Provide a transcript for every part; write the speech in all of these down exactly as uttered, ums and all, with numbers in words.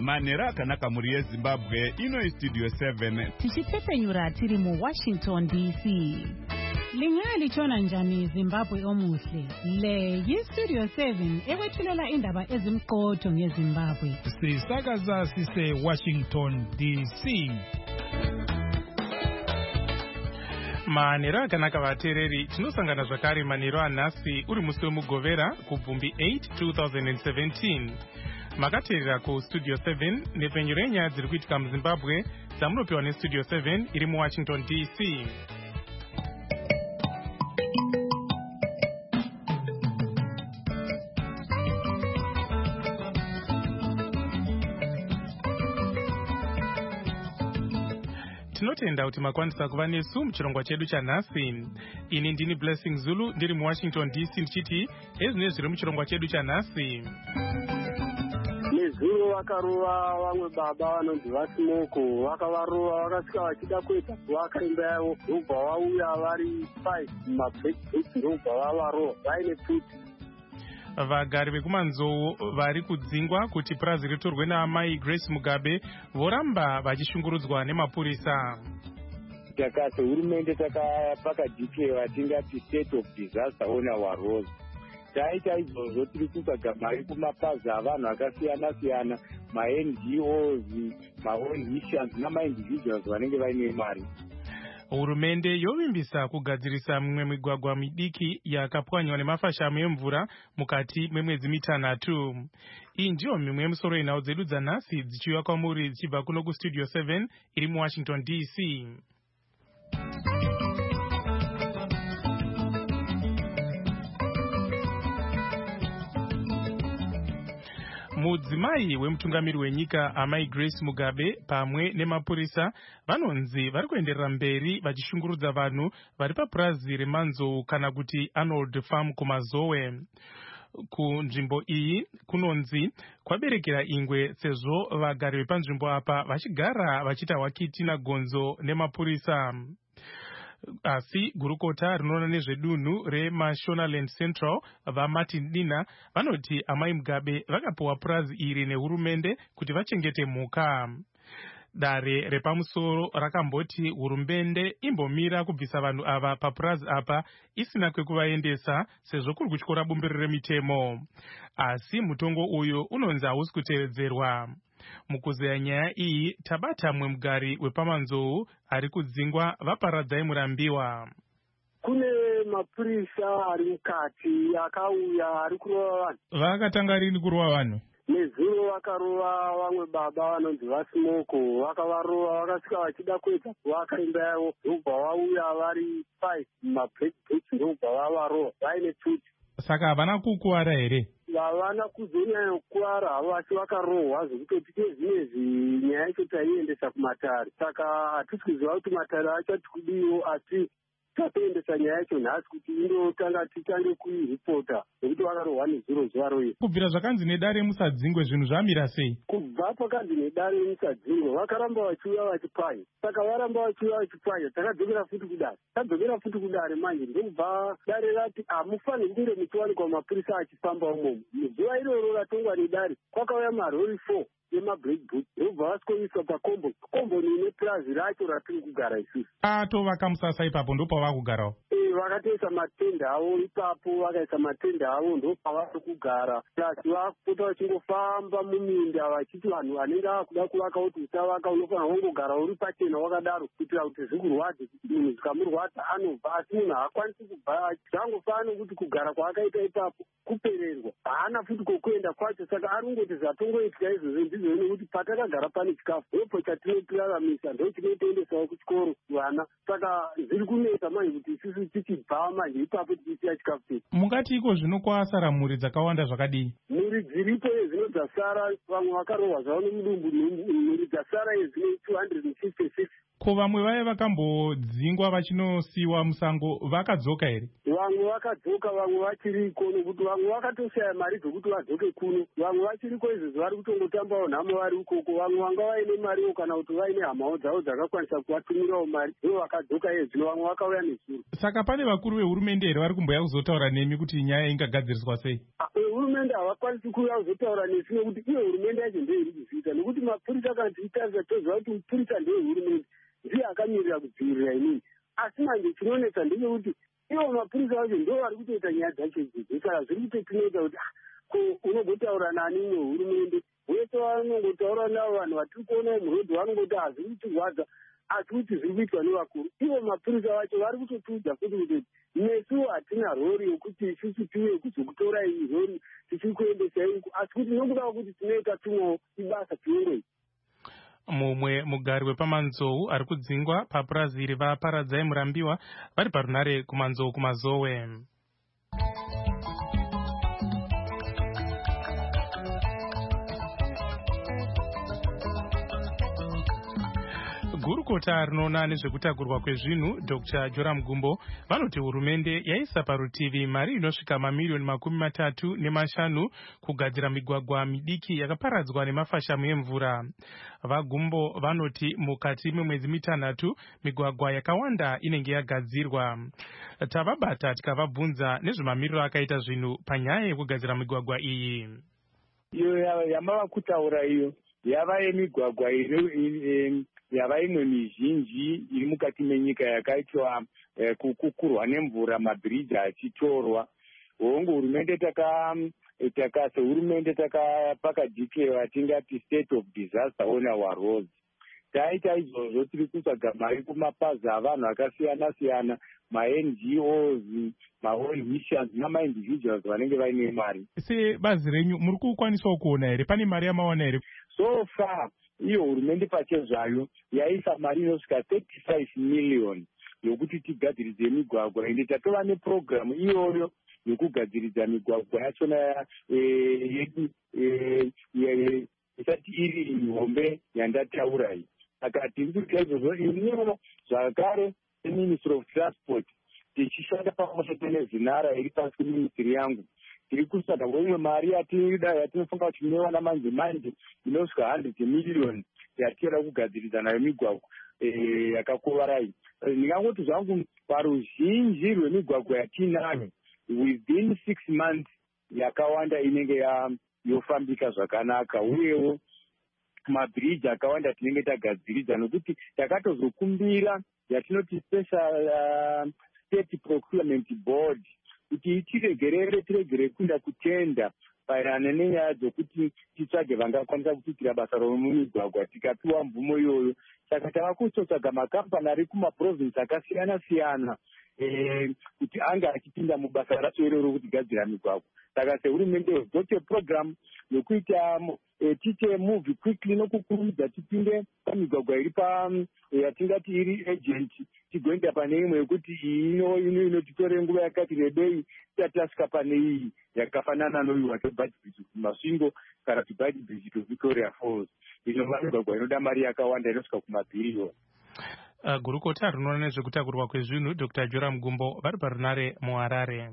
manhero akanaka mhuri yezimbabwe. Ino istudio seven tichipfepenyura tiri muwashington D C. Lingalitshona njani Zimbabwe omuhle? Le yistudio seven ekwethulela indaba ezimqotho ngeZimbabwe. Sisakaza sise Washington D C. Manhero akanaka vateereri, tinosangana zvakare manhero anhasi uri musi wemugovera kubvumbi eight two thousand seventeen. Makateerera kustudio seven nepfenyuro renyaya dziri kuitika muZimbabwe dzamunopiwa nestudio seven iri muWashington D C. Tinotenda kuti makwanisa kuva nesu muchirongwa chedu chanhasi. Ini ndini Blessing Zulu ndiri muWashington D C ndichiti ezvinezvi zviri muchirongwa chedu chanhasi. Nezuro vakarova vamwe baba vanonzi vaSmoko, vakavarova vakasvika vachida kuita kuvaka imba yavo, ndobva vauya vari five mumabhekibheki, ndobva vavarova vaine pfuti. Vagari vekumanzou vari kudzingwa kuti purazi ritorwe naamai Grace Mugabe voramba vachishungurudzwa nemapurisa. Takase hurumende takapakadhikeva tingati state of disaster ona warose. Taita izvozvo tiri kutsvaga mari kumapazi avanhu akasiyana siyana, ma-N G Os, ma-organizations nama-individuals vanenge vaine mari. Hurumende yovimbisa kugadzirisa mimwe migwagwa midiki yakapwanywa nemafashamu emvura mukati memwedzi mitanhatu. Iyi ndiyo mimwe yemusoro inhau dzedu dzanhasi dzichiuya kwamuri dzichibva kuno kustudio seven iri muWashington D C. Mudzimai wemutungamiri wenyika amai Grace Mugabe pamwe nemapurisa vanonzi vari kuenderera mberi vachishungurudza vanhu vari papurazi remanzou kana kuti Arnold Farm kumazowe. Kunzvimbo iyi kunonzi kwaberekera ingwe sezvo vagari vepanzvimbo apa vachigara vachiita wakiti nagonzo nemapurisa. Asi gurukota rinoona nezvedunhu reMashonaland Central vaMartin Dina vanoti amai Mugabe vakapiwa purazi iri nehurumende kuti vachengete mhuka. Dare repamusoro rakamboti hurumende imbomira kubvisa vanhu ava papurazi apa isina kwekuvaendesa sezvo kuri kutyora bumbiro remitemo. Asi mutongo uyu unonzi hausi kutevedzerwa. Mukuzeya nyaya iyi tabata mumwe mugari wepamanzou ari kudzingwa vaparadzai murambiwa. Kune mapurisa ari mukati akauya ari kurova vanhu. Vakatanga rini kurova vanhu? Nezuro vakarova vamwe baba vanonzi vaSmoko, vakavarova vakasvika vachida kuita kuvaka imba yavo, ndobva vauya vari five mumabhekibheki, ndobva vavarova vaine pfuti. Saka havana kukuwara here? Havana kuzonyanya kukuwara havo, asi vakarohwa zvekutoti kezvinezvi nyaya yacho taiendesa kumatare. Saka hatisi kuziva kuti matare achati kudiwo, asi tatoendesa nyaya yacho nhasi kuti indotanga titange kuiripota nekuti vakarohwa nezuro zuva roye. Kubvira zvakanzi nedare musadzingwe zvinhu zvamira sei? Kubva pakanzi nedare musadzingwe vakaramba vachiuya vachipwanya. Saka varamba vachiuya vachipwanya, takadzokera futi kudare. Tadzokera futi kudare manje ndokubva dare rati hamufaniri kunge muchiwanikwa mapurisa achifamba umomo. Muzuva iroro ratongwa nedare kwakauya marori four yemablackbook ndobva vasikoiswa pakombo komboni nepurazi racho ratiri kugara isusu. Atovaka musasa ipapo ndopavakugarawo? E, vakatoisa matenda avo ipapo, vakaisa matenda avo ndopavari kugara. Plasi vakupota vachingofamba muminda vachiti vanhu vanenge vakuda kuvaka kuti usavaka unofanira kungogara uri pachena wakadaro kuitira kuti zvikurwadze, kuti munhu zvikamurwadza anobva. Asi munhu haakwanisi kubva zvangofana kuti kugara kwaakaita ipapo kupererwa, haana futi kokuenda kwacho. Saka ari kungoti zvatongoitika izvozvo ndizvo nekuti patakagara pane chikafu ndopo chatinotiraramisa, ndo chinotoendesawo kuchikoro vana. Saka zviri kunetsa manje kuti isusu tichibva manje ipapo tichisiya chikafu chedu. Mungati iko zvino kwasara mhuri dzakawanda zvakadii? Mhuri dziripo yezvino dzasara, vamwe vakarohwa zvavo nemudumbu, mhuri dzasara yezvino two hundred fifty-six. Ko vamwe vaya vakambodzingwa vachinosiyiwa musango vakadzoka here? Vamwe vakadzoka, vamwe vachiriko, nokuti vamwe vakatoshaya mari dzokuti vadzoke kuno. Vamwe vachiriko izvozvo vari kutongotambawo nhamo vari ukoko. Vamwe vanga vaine mariwo kana kuti vaine hamawo dzavo dzakakwanisa kuvatumirawo mari, ivo vakadzoka yezvino, vamwe vakauya nezuro. Saka pane vakuru vehurumende here vari kumboya kuzotaura nemi kuti nyaya ingagadziriswa sei? hurumende havakwanisi kuuya kuzotaura nesu nekuti iyo hurumende yacho ndiyo iri kuzviita, nekuti mapurisa kana tichitarisa toziva kuti mupurisa ndeye hurumende ndiye akamirira kudzivirira inini. Asi manje chinonetsa ndechekuti ivo mapurisa vacho ndo vari kutoita nyaya dzacho idzidzi, saka zviri kutotinoita kuti unongotaura nani imwe hurumende wese vanongotaura navo vanhu vatiri kuona murodhi vanongoti hazviri kutirwadza, asi kuti zviri kuitwa nevakuru. Ivo mapurisa vacho vari kutotiudza futi kuti nesu hatina rori yokuti isusu tiuye kuzokutora iyi rori tichikuendesai uku, asi kuti nokuda kwekuti tinoita tumwewo ibasa tiurei. Mumwe mugari wepamanzou ari kudzingwa papurazi revaparadzai murambiwa vari parunare kumanzou kumazowe. Gurukota rinoona nezvekutakurwa kwezvinhu Doctor Joram Gumbo vanoti hurumende yaisa parutivi mari inosvika mamiliyoni makumi matatu nemashanu kugadzira migwagwa midiki yakaparadzwa nemafashamu emvura. VaGumbo vanoti mukati memwedzi mitanhatu migwagwa yakawanda inenge yagadzirwa. Tavabata tikavabvunza nezvemamiriro akaita zvinhu panyaya yekugadzira migwagwa iyi. Iyo yamava kutaura iyo yava yemigwagwa iri yava imwe mizhinji iri mukati menyika yakaitwa eh, kukurwa nemvura, mabhiriji achitorwa. Hongu hurumende taka taka sehurumende takapakadhiklewa tingati state of disaster on our roads. Taita izvozvo tiri kutsvaga mari kumapazi avanhu akasiyana siyana, ma-N G Os, ma-all missions nama-individuals vanenge vaine mari. Sebazi renyu muri kukwanisawo kuona here, pane mari yamawana here? So far iyo hurumende pachezvayo yaisa mari inosvika thirty-five million yokuti tigadziridze migwagwa, ende tatova nepurogiramu iyoyo yekugadziridza migwagwa yachona yedu isati iri hombe yandataura iyi. Saka tiri kuita izvozvo iniwo zvakare seministry of transport tichishanda pamwe nezinara iri pasi kuministry yangu tiri kutsvaga imwe mari yatinoda yatinofunga kuti inowana manje manje inosvika hundred million yatinoda kugadziridza nayo migwagwa yakakovarai. Ndingangoti zvangu paruzhinji rwemigwagwa yatinayo within six months yakawanda inenge yofambika zvakanaka, uyewo mabhiriji akawanda tinenge tagadziridza, nokuti takatozokumbira yatinoti special uh, state procurement board kuti itiregerere tiregere kuenda kutenda pairana nenyaya dzokuti titsvage vangakwanisa kutiitira basa romumigwagwa tikapiwa mvumo iyoyo. Saka tava kutotsvaga makampani ari kumaprovinsi akasiyana siyana eh, kuti anga achipinda mubasa racho iroro kutigadzira migwagwa. Saka sehurumende dzote program yokuita eh, tite move quickly nokukurumidza tipinde pamigwagwa iri pa yatingati iri agent tigoenda pane imwe yekuti ino ino inotitore nguva yakati rebei tisati tasvika pane iyi yakafanana noiwa tobhati bridge kumasvingo kana tobhati bridge to Victoria Falls. Inova migwagwa inoda mari yakawanda inosvika kumabhiriyoni. Uh, gurukota rinoona nezvekutakurwa kwezvinhu Doctor Joram Gumbo vari parunare muHarare.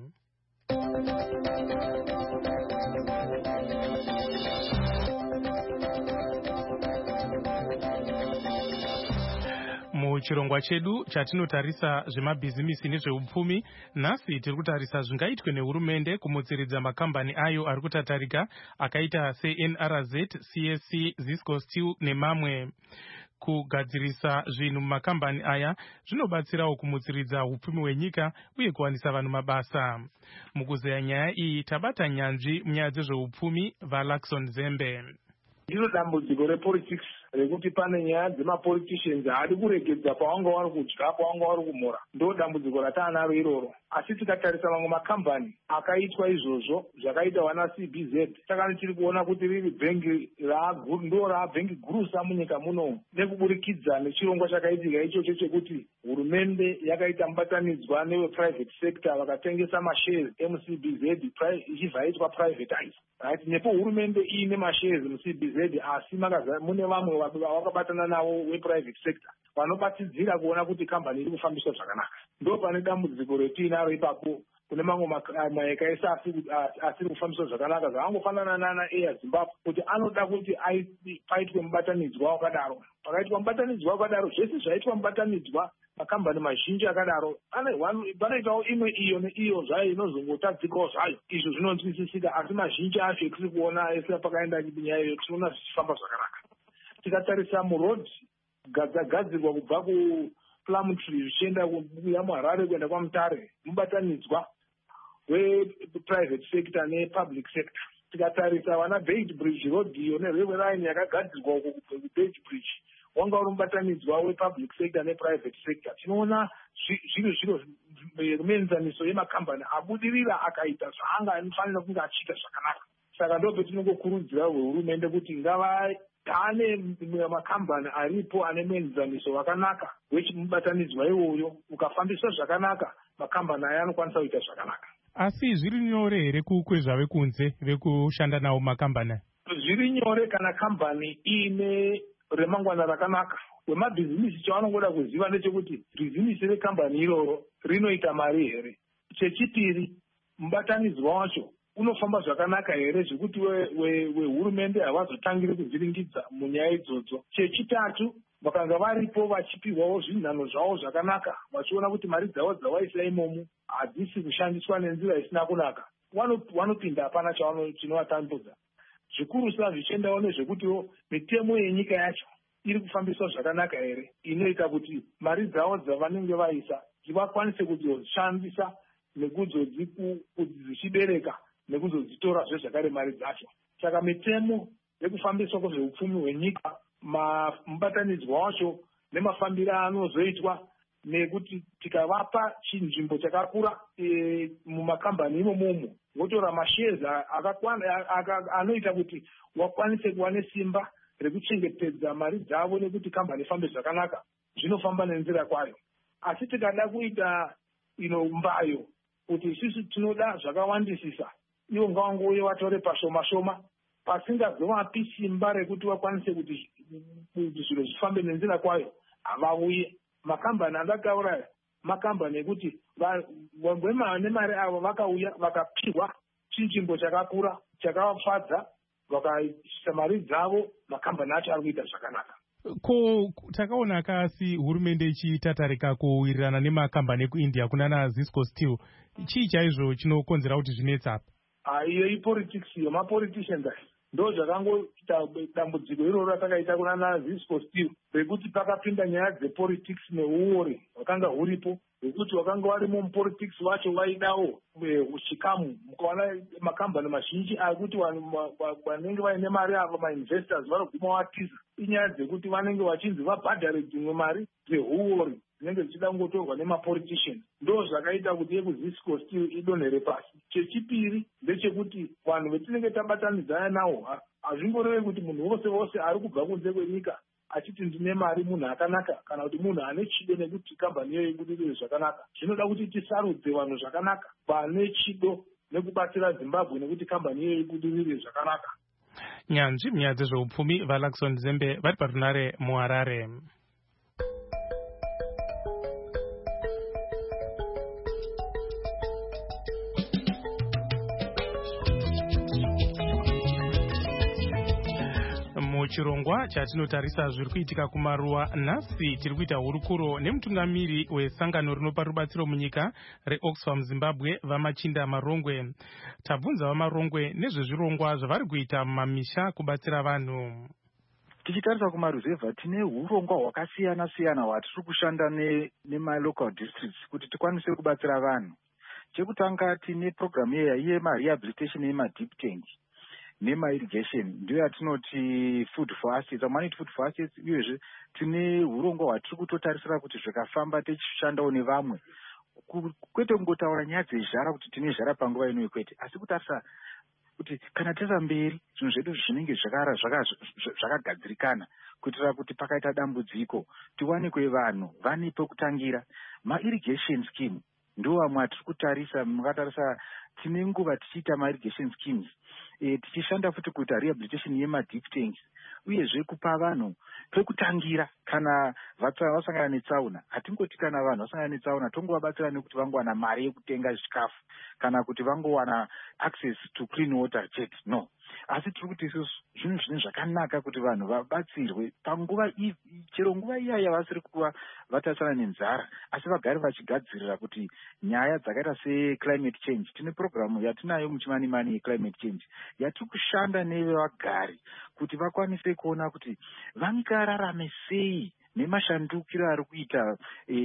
Muchirongwa chedu chatinotarisa zvemabhizimisi nezveupfumi, nhasi tiri kutarisa zvingaitwe nehurumende kumutsiridza makambani ayo ari kutatarika akaita se-N R Z, C S C, Zisco Steel nemamwe. Kugadzirisa zvinhu mumakambani aya zvinobatsirawo kumutsiridza upfumi hwenyika uye kuwanisa vanhu mabasa. Mukuzeya nyaya iyi tabata nyanzvi munyaya dzezveupfumi vaLaxon Zembe. Ndiro dambudziko repolitics rekuti pane nyaya dzemapoliticians haadi kuregedza pawanga wari kudya pawanga wari kumhura, ndo dambudziko rataanaro iroro. Asi tikatarisa mamwe makambani akaitwa izvozvo zvakaita wana C B Z, saka tiri kuona kuti riri bhengi ndo rabhengi gurusa munyika muno nekuburikidza nechirongwa chakaitika ichocho chekuti hurumende yakaita mubatanidzwa neweprivate sector vakatengesa mashares emu-C B Z ichibva yaitwa privatize. Right? Nepo hurumende iine mashares mu-C B Z asi mune vamwe wakabatana navo weprivate sector vanobatidzira kuona kuti kambani iri kufambiswa zvakanaka. Ndo pane dambudziko retiinaro ipapo. Kune mamwe maeka ese asiri kufambiswa zvakanaka zvakangofanana nana Air Zimbabwe kuti anoda kuti paitwe mubatanidzwa wakadaro. Pakaitwa mubatanidzwa wakadaro, zvese zvaitwa mubatanidzwa makambani mazhinji akadaro panoitawo imwe iyo neiyo zvayo inozongotadzikawo zvayo. Izvo zvinonzwisisika, asi mazhinji acho etiri kuona ese pakaenda nyaya iyo tinoona zvichifamba zvakanaka. Tikatarisa murodhi gadzagadzirwa kubva kuPlumtree zvichienda kubuya muHarare kuenda kwaMutare, mubatanidzwa weprivate sector nepublic sector. Tikatarisa vana Beit Bridge road iyo nerailway line yakagadzirwa uko kuBeit Bridge wanga uri mubatanidzwa wepublic sector neprivate sector. Tinoona zviro zviro ruenzaniso yemakambani abudirira akaita zvaanga anofanira kunge achiita zvakanaka. Saka ndo petinongokurudzira hurumende kuti ngava ane makambani aripo ane muenzaniso wakanaka wechimubatanidzwa iwoyo, ukafambiswa zvakanaka makambani aya anokwanisa kuita zvakanaka. Asi zviri nyore here kukwezva vekunze vekushanda nawo makambani? Zviri nyore kana kambani ine remangwana rakanaka. Wemabhizinisi chavanongoda kuziva ndechekuti bhizinisi rekambani iroro rinoita mari here. Chechipiri, mubatanidzwa wacho unofamba zvakanaka here zvekuti wehurumende havazotangiri kuzviringidza munyaya idzodzo. Chechitatu, vakanga varipo vachipihwawo zvinhanho zvavo zvakanaka, vachiona kuti mari dzavo dzawaisa imomo hadzisi kushandiswa nenzira isina kunaka, vanopinda hapana chinovatambudza. Zvikuru sa zvichiendawo nezvekutiwo mitemo yenyika yacho iri kufambiswa zvakanaka here, inoita kuti mari dzavo dzavanenge vaisa dzivakwanise kudzoshandisa nekuzodzichibereka nekuzodzitorazve zvakare mari dzacho. Saka mitemo yekufambiswa kwezveupfumi hwenyika, mubatanidzwa wacho nemafambiro anozoitwa, nekuti tikavapa chinzvimbo chakakura e, mumakambani imomomo votora mashares anoita kuti wakwanise kuva nesimba rekuchengetedza mari dzavo nekuti kambani ifambe zvakanaka, zvinofamba nenzira kwayo. Asi tikada kuita ino mbayo kuti isusu tinoda zvakawandisisa, ivo ngavangouye vatore pashoma shoma pasingazovapi simba rekuti vakwanise kuti zviro zvifambe nenzira kwayo, havauye. Makambani andakaura makambani ekuti vane mari avo vakauya vakapihwa chinzvimbo chakakura chakavafadza, vakaisa mari dzavo, makambani acho ari kuita zvakanaka. Ko takaona kasi hurumende ichitatarika kuwirirana nemakambani ekuIndia kunana Zisco Steel, chii chaizvo chinokonzera kuti zvinetsa apa? Iyo ipolitics iyo, mapoliticians ndo zvakangoita dambudziko iroro ratakaita kunana Zisco Steel, rekuti pakapinda nyaya dzepolitics neuori hwakanga huripo, rekuti wakanga warimo mupolitics wacho waidawo chikamu. Mukaona makambani mazhinji akuti vanenge vaine mari avo mainvestors vanoguma watiza, inyaya dzekuti vanenge vachinzi vabhadhare dzimwe mari dzeuori dzinenge dzichida kungotorwa nemapoliticians. Ndo zvakaita kuti yekuZisco Steel idonhere pasi. Chechipiri ndechekuti vanhu vetinenge tabatanidzana nawo hazvingoreve kuti munhu wose wose ari kubva kunze kwenyika achiti ndine mari munhu akanaka, kana kuti munhu ane chido nekuti kambani iyoyo ibudirire zvakanaka. Zvinoda kuti tisarudze vanhu zvakanaka vane chido nekubatsira Zimbabwe nekuti kambani iyoyo ibudirire zvakanaka. Nyanzvi munyaya dzezveupfumi vaLaxon Zembe vari parunare muHarare. Muchirongwa chatinotarisa zviri kuitika kumaruwa, nhasi tiri kuita hurukuro nemutungamiri wesangano rinopa rubatsiro munyika reOxfam Zimbabwe vamachinda Marongwe. Tabvunza vaMarongwe nezvezvirongwa zvavari kuita mumamisha kubatsira vanhu. Tichitarisa kumaruzevha tine hurongwa hwakasiyana siyana hwatiri kushanda nemalocal districts kuti tikwanise kubatsira vanhu. Chekutanga tine program yemarehabilitation yemadeep tank nemairrigation, ndiyo yatinoti food for assets, amaniti food for assets. Uyezve tine hurongwa hwatiri kutotarisira kuti zvikafamba tichishandawo nevamwe, kwete kungotaura nyaya dzezhara kuti tine zhara panguva ino kwete, asi kutarisa kuti kana tesa mberi zvinhu zvedu zvinenge zvakagadzirikana kuitira kuti pakaita dambudziko tiwanikwe vanhu vane pekutangira. Mairrigation scheme ndo vamwe atiri kutarisa. Mukatarisa tine nguva tichiita mairrigation schemes, e, tichishanda futi kuita rehabilitation yemadeep tanks, uyezve kupa vanhu pekutangira kana vasangana netsauna. Hatingoti kana vanhu vasangana netsauna tongovabatsira nekuti vangowana mari yekutenga zvikafu kana kuti vangowana access to clean water jet, no. asi tiri kuti isusu zvinhu zvine zvakanaka kuti vanhu vabatsirwe panguva chero nguva iya yavasiri kuva vatarisana nenzara, asi vagare vachigadzirira kuti nyaya dzakaita seclimate change. Tine programu yatinayo muchimani mani yeclimate change yatiri kushanda nevagari kuti vakwanise kuona kuti vangararame sei nemashandukiro ari kuita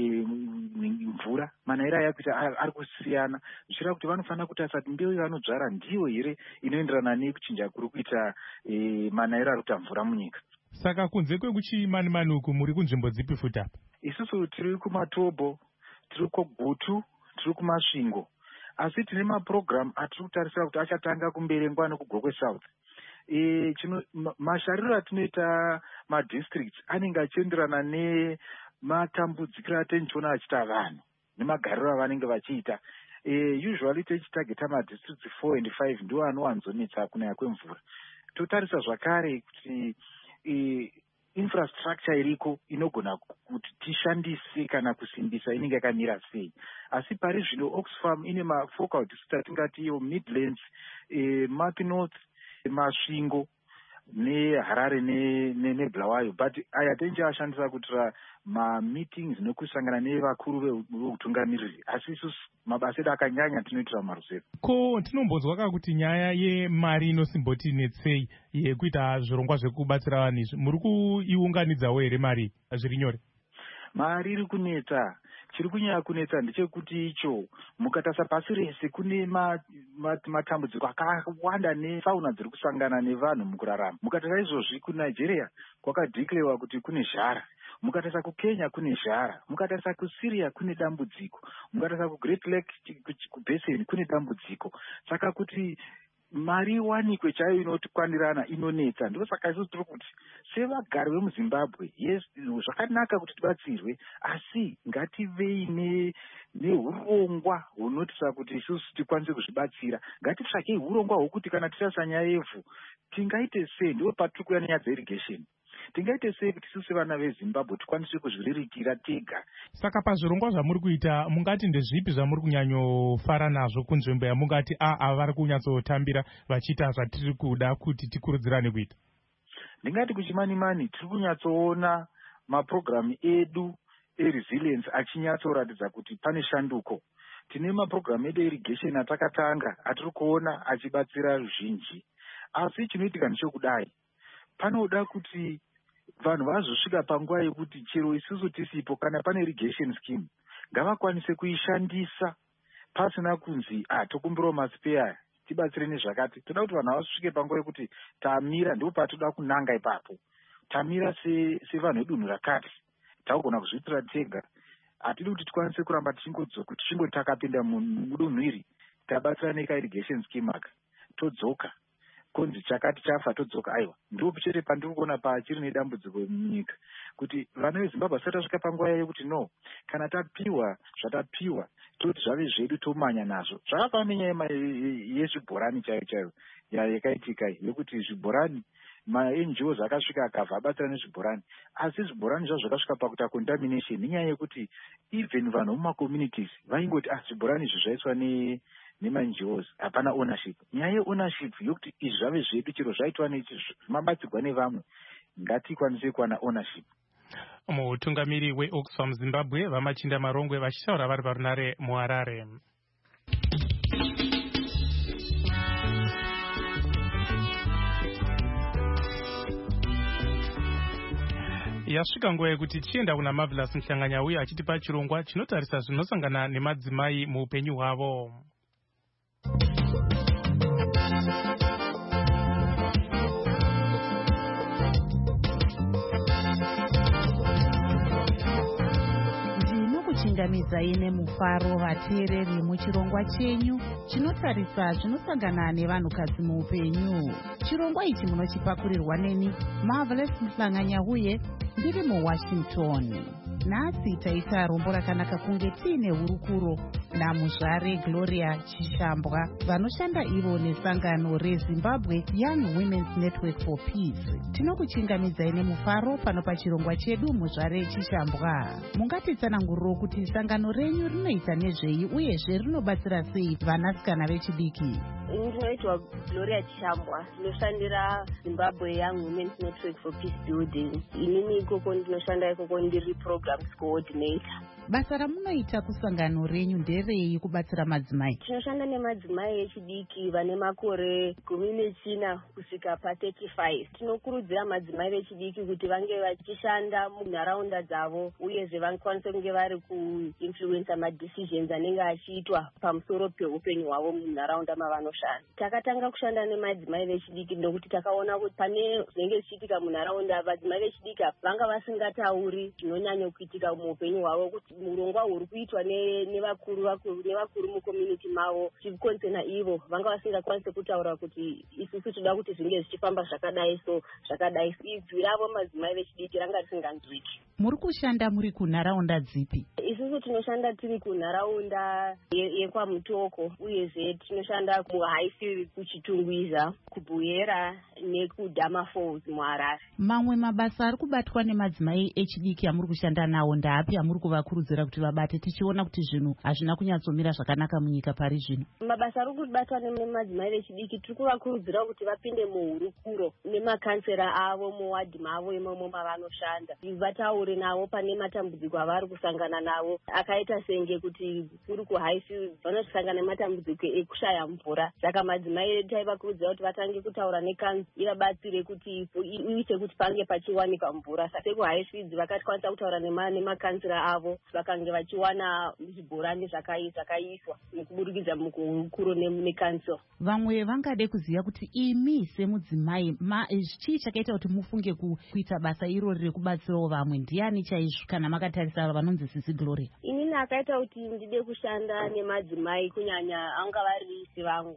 mvura, manayiro aya kuita ari kusiyana, zvichira kuti vanofanira kutarisa kuti mbeu yavanodzvara ndiyo here inoenderana nekuchinja kuri kuita manayiro ari kuita mvura munyika. Saka kunze kwekuchimani mani uku muri kunzvimbo dzipi futi apa? Isusu tiri kuMatobo, tiri kuGutu, tiri kuMasvingo, asi tine mapurogiramu atiri kutarisira kuti achatanga kuMberengwa nekuGokwe South. E, chino, mashariro atinoita madistricts anenge achienderana nematambudzikiro atinoona achita vanhu nemagariro avanenge vachiita. E, usually tichitageta madistricts four and five ndiwo anowanzonetsa kunaya kwemvura. Totarisa zvakare kuti e, infrastructure iriko inogona kuti tishandise kana kusimbisa inenge yakamira sei. Asi pari zvino Oxfam ine mafocal district atingati iyo Midlands, e, Mapi North, Masvingo neHarare neBulawayo, but aya tenje ashandisa kuitira ma-meetings nekusangana nevakuru veutungamiriri, asi isusu mabasa edu akanyanya tinoitira maruseva. Ko tinombonzwa ka kuti nyaya yemari inosimboti netsei yekuita zvirongwa zvekubatsira vanhu izvi, muri kuiunganidzawo here mari zviri nyore? Mari iri kunetsa. Chiri kunyanya kunetsa ndechekuti icho mukatarisa pasi rese kune matambudziko akawanda nefauna dziri kusangana nevanhu mukurarama. Mukatarisa izvozvi kuNigeria kwakadhiklewa kuti kune zhara, mukatarisa kuKenya kune zhara, mukatarisa kuSyria kune dambudziko, mukatarisa kuGreat Lake kuBasin kune dambudziko. Saka kuti mari iwanikwe chaiyo inotikwanirana inonetsa. Ndiko saka isusu tiri kuti sevagari vemuZimbabwe, yes, zvakanaka kuti tibatsirwe, asi ngativei neurongwa hunotisa kuti isusu tikwanise kuzvibatsira. Ngatitsvakei urongwa hwokuti kana tisasa nyaya yevhu tingaite sei. Ndiwo patiri kuuya nenyaya dzeirrigation. Tingaite sei kuti isusu vana veZimbabwe tikwanise kuzviriritira tega. Saka pazvirongwa zvamuri kuita mungati ndezvipi zvamuri kunyanyofara nazvo kunzvimbo yamungati a ava vari kunyatsotambira vachiita zvatiri kuda kuti tikurudzirane kuita? Ndingati kuchimani mani tiri kunyatsoona mapurogiramu edu eresilience achinyatsoratidza kuti pane shanduko. Tine mapurogiramu edu eirrigation atakatanga atiri kuona achibatsira ruzhinji, asi chinoitika ndechokudai panoda kuti vanhu vazosvika panguva yekuti chero isusu tisipo kana pane irrigation scheme ngavakwanise kuishandisa pasina kunzi ah tokumbirawo masipeya tibatsire nezvakati. Toda kuti vanhu vasvike panguva yekuti tamira, ndipo patoda kunanga ipapo. Tamira sevanhu vedunhu rakati, tagona kuzviitira tega. Hatidi kuti tikwanise kuramba tichingodzoka tichingoti takapinda mudunhu iri tabatsira nekairrigation scheme aka todzoka konzi chakati chafa todzoka. Aiwa, ndipo chete pandiri kuona pachiri nedambudziko munyika kuti vana veZimbabwe vasati vasvika panguva yekuti no, kana tapiwa zvatapiwa toti zvave zvedu tomanya nazvo. Zvakafanana nenyaya yezvibhorani chaiyo chaiyo yakaitika yekuti zvibhorani ma-N G Os akasvika akabva abatsira nezvibhorani, asi zvibhorani zvazvo zvakasvika pakuita contamination nenyaya yekuti even vanhu mumacommunities vaingoti ah zvibhorani izvi zvaiswa ne nema-N G Os, hapana ownership. Nyaya ye-ownership yokuti izvi zvave zvedu chero zvaitwa zvimabatsirwa nevamwe, ngatikwanise kuwana ownership. Mutungamiri weOxfam Zimbabwe Vamachinda Marongwe vachitaura vari parunare muHarare. Yasvika nguva yekuti tichienda kuna Marvelous Mhlanganya uye achitipa chirongwa chinotarisa zvinosangana nemadzimai muupenyu hwavo. Ndinokuchingamidzai nemufaro vateereri muchirongwa chenyu chinotarisa zvinosangana nevanhukadzi muupenyu. Chirongwa ichi munochipakurirwa neni Marvelous Mhlanganya uye ndiri muWashington. Nhasi taita rombo rakanaka kunge tiine hurukuro namuzvare Gloria Chishambwa vanoshanda ivo nesangano reZimbabwe Young Women's Network for Peace. Tinokuchingamidzai nemufaro pano pachirongwa chedu muzvare Chishambwa. Mungatitsananguriro kuti sangano renyu rinoita nezvei uyezve rinobatsira sei vanasikana vechidiki? Ndinoitwa Gloria Chishambwa, ndinoshandira Zimbabwe Young Women's Network for Peace Building. Inini ikoko ndinoshanda ikoko ndiri programs coordinator. Basa ramunoita kusangano renyu nderei kubatsira madzimai? Tinoshanda nemadzimai echidiki vane makore gumi nechina kusvika pa35. Tinokurudzira madzimai vechidiki kuti vange vachishanda munharaunda dzavo uyezve vakwanise kunge vari kuinfluensa madecisions anenge achiitwa pamusoro peupenyu hwavo munharaunda mavanoshanda. Takatanga kushanda nemadzimai vechidiki ndokuti takaona kuti pane zvinenge zvichiitika munharaunda, madzimai vechidiki vanga vasingatauri zvinonyanya kuitika muupenyu hwavo, kuti murongwa uri kuitwa nevakuru vakuru nevakuru mucommunity mavo chikonsena ivo vanga vasingakwanisi kutaura kuti isusu toda kuti zvinge zvichifamba zvakadai so zvakadai. Idzwi ravo madzimai vechidiki ranga risinganzwiki. Muri kushanda muri kunharaunda dzipi? Isusu tinoshanda tiri kunharaunda yekwamutoko uyezve tinoshanda kuHighfield, kuchitungwiza, kubuyera nekudhama Falls muHarare. Mamwe mabasa ari kubatwa nemadzimai echidiki amuri kushanda nawo ndaapi amuri kuvakurudzira kuti vabate, tichiona kuti zvinhu hazvina kunyatsomira zvakanaka munyika pari zvino? Mabasa ari kubatwa nemadzimai vechidiki tiri kuvakurudzira kuti vapinde muhurukuro nemakansera avo muwadhi mavo imomo mavanoshanda, vataure navo pane matambudziko avari kusangana navo, akaita senge kuti kuri kuHighfield vanosangana nematambudziko ekushaya mvura. Saka madzimai taivakurudzira kuti vatange kutaura nekanzi ivabatsire kuti iite kuti pange pachiwanikwa mvura. Saka kuHighfield vakakwanisa kutaura nemakansera avo vakange vachiwana zvibhorani zvakaiswa nekuburikidza muhurukuro nekansel. Vamwe vangade kuziva kuti imi semudzimai chii chakaita kuti mufunge kuita basa irori rekubatsirawo vamwe? Ndiani chaizvo kana makatarisa vanonzi Sisi Gloria? Inini akaita kuti ndide kushanda nemadzimai kunyanya anga vari sivangu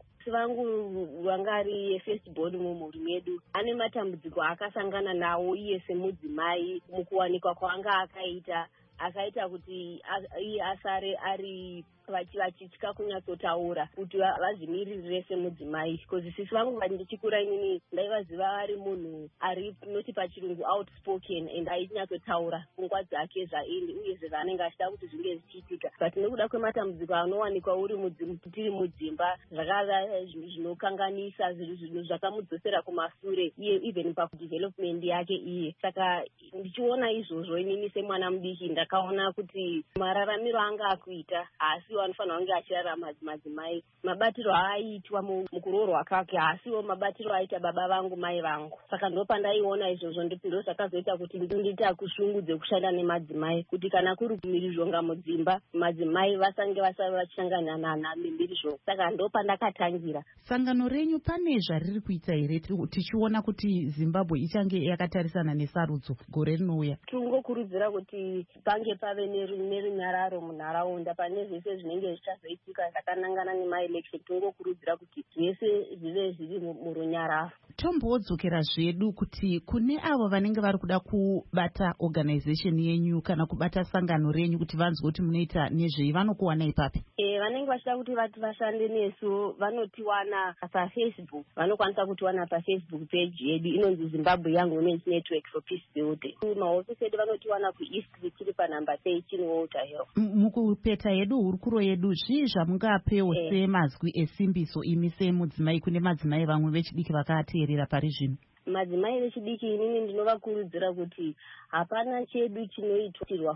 vangu vangari firstborn mumhuri medu, ane matambudziko akasangana nawo iye semudzimai mukuwanikwa kwanga akaita akaita kuti iye asare ari vachitya kunyatsotaura kuti vazvimiririre semudzimai. Because sisi vangu ndichikura inini ndaivaziva ari munhu ari noti pachirungu outspoken and ainyatsotaura pfungwa dzake zvaindi uyezve zvaanenge achida kuti zvinge zvichiitika. But nekuda kwematambudziko anowanikwa uri tiri mudzimba zvakava zvinokanganisa, zvinhu zvakamudzosera kumashure iye even padevelopment yake iye. Saka ndichiona izvozvo inini semwana mudiki ndakaona kuti mararamiro anga akuita asi anofanira kunge achirarama madzimai. Mabatiro aiitwa mukuroorwa kwake asiwo mabatiro aita baba vangu mai vangu. Saka ndopandaiona izvozvo ndo zvakazoita kuti ndita kushungudze kushanda nemadzimai, kuti kana kuri kumhirizhonga mudzimba madzimai vasange vasara vachishangana namhirizhonga. Saka ndopandakatangira. Sangano renyu pane zvariri kuita here tichiona kuti Zimbabwe ichange yakatarisana nesarudzo gore rinouya? Tingokurudzira kuti pange pave nerunyararo munharaunda pane zvese zvinenge zvichazoitika zvakanangana nemaelection. Tingokurudzira kuti zvese zvive zviri murunyararo. Tombodzokera zvedu kuti kune avo vanenge vari kuda kubata organization yenyu kana kubata sangano renyu kuti vanzwe kuti munoita nezvei, vanokuwana ipapi? E, vanenge vachida kuti vati vashande nesu vanotiwana paFacebook. Vanokwanisa kutiwana paFacebook page yedu inonzi Zimbabwe Young Women's Network for Peace Building. Mahofisi edu vanotiwana kuEast tiri panhamba thirteen Walter Hill. Mukupeta yedu hurukuro yedu zvii zvamungapewo e. semazwi esimbiso imi semudzimai kune madzimai vamwe vechidiki vakateerera pari zvino? Madzimai vechidiki inini ndinovakurudzira kuti hapana chedu chinoitirwa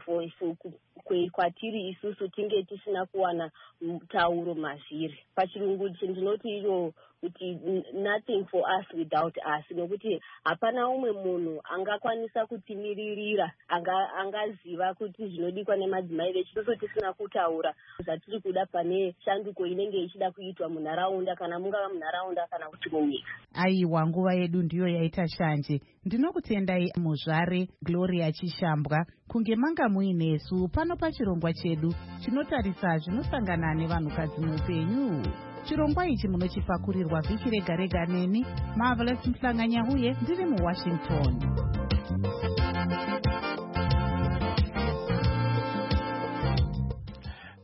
kwatiri isusu tinge tisina kuwana tauro mazviri. Pachirungu ndinoti iyo kuti nothing for us without us, nokuti hapana umwe munhu angakwanisa kutimiririra angaziva kuti zvinodikwa nemadzimai vechisusu tisina kutaura zvatiri kuda pane shanduko inenge ichida kuitwa munharaunda, kana mungava munharaunda kana kuti munyika. Aiwa, nguva yedu ndiyo yaita shanje. Ndinokutendai muzvare Gloria Chishambwa kunge manga muinesu pano pachirongwa chedu chinotarisa zvinosangana nevanhukadzi muupenyu. Chirongwa ichi munochipakurirwa vhiki rega rega neni Marvelous Mhlanganyahuye ndiri muWashington.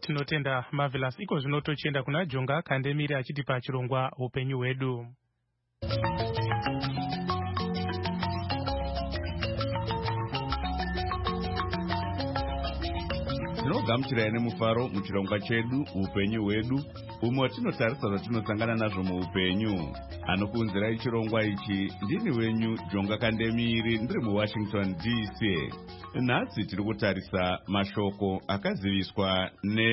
Tinotenda Marvelous. Iko zvino tochienda kuna Jonga Kandemiri achitipa chirongwa upenyu hwedu. Tinogamuchirai nemufaro muchirongwa chedu upenyu hwedu, umwe tinotarisa zvatinosangana nazvo muupenyu. Anokuunzirai chirongwa ichi ndini wenyu Jonga Kandemiri, ndiri muWashington D C. Nhasi tiri kutarisa mashoko akaziviswa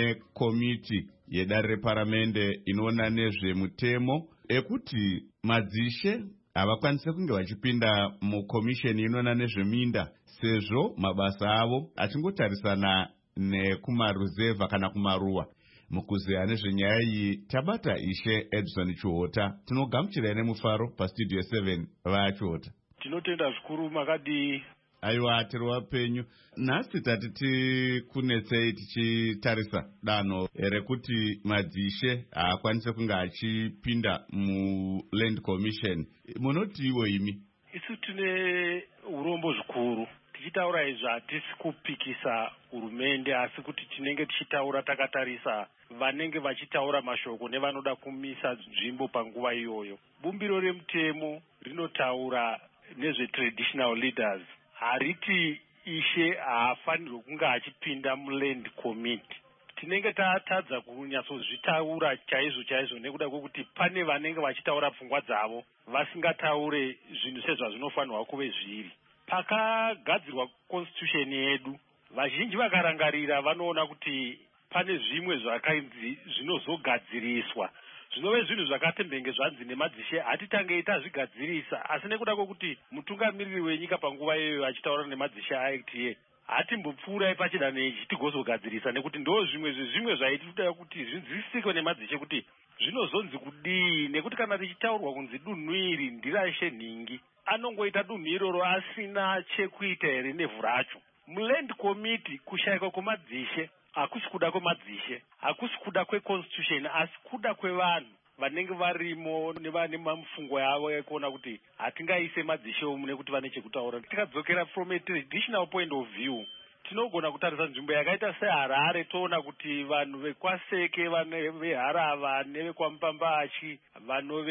nekomiti yedare reparamende inoona nezvemutemo ekuti madzishe havakwanise kunge vachipinda mukomisheni inoona nezveminda sezvo mabasa avo achingotarisana nekumaruzevha kana kumaruwa. Mukuzeya nezvenyaya iyi tabata Ishe Edson Chuhota. Tinogamuchirai nemufaro pastudio seven vaChuhota. Tinotenda zvikuru makadi. Aiwa, tiri wapenyu. Nhasi tati tikunetsei tichitarisa danho rekuti madzishe haakwanise kunge achipinda muLand Commission. Munotiwo imi? Isu tine urombo zvikuru. Tichitaura izvi hatisi kupikisa hurumende, asi kuti tinenge tichitaura takatarisa vanenge vachitaura mashoko nevanoda kumisa nzvimbo panguva iyoyo. Bumbiro remutemo rinotaura nezvetraditional leaders. Hariti Ishe haafanirwe kunge achipinda muLand Committee. Tinenge tatadza kunyatsozvitaura chaizvo chaizvo nekuda kwekuti pane vanenge vachitaura pfungwa dzavo vasingataure zvinhu sezvazvinofanirwa kuve zviri. Pakagadzirwa constitution yedu, vazhinji vakarangarira vanoona kuti pane zvimwe zvakainzi zvinozogadziriswa. Zvinove zvinhu zvakatembenge zvanzi nemadzishe hatitangei tazvigadzirisa, asi nekuda kwekuti mutungamiriri wenyika panguva iyoyo achitaura nemadzishe aitiye hatimbopfuurai pachidanho ichi tigozogadzirisa, nekuti ndo zvimwe zvezvimwe zvaitida kuti zvinzwisisike nemadzishe kuti zvinozonzi kudii, nekuti kana tichitaurwa kunzi dunhu iri ndirashe nhingi, anongoita dunhu iroro asina chekuita here nevhu racho. muLand Committee kushayikwa kwemadzishe hakusi kuda kwemadzishe, hakusi kuda kweconstitution, asi kuda kwevanhu vanenge varimo nevane mamufungo yavo ekuona kuti hatingaise madzishe omu nekuti vane chekutaura. Tikadzokera from a traditional point of view, tinogona kutarisa nzvimbo yakaita seHarare, toona kuti vanhu vekwaseke, vanhu veHarava nevekwamupambachi, vanhu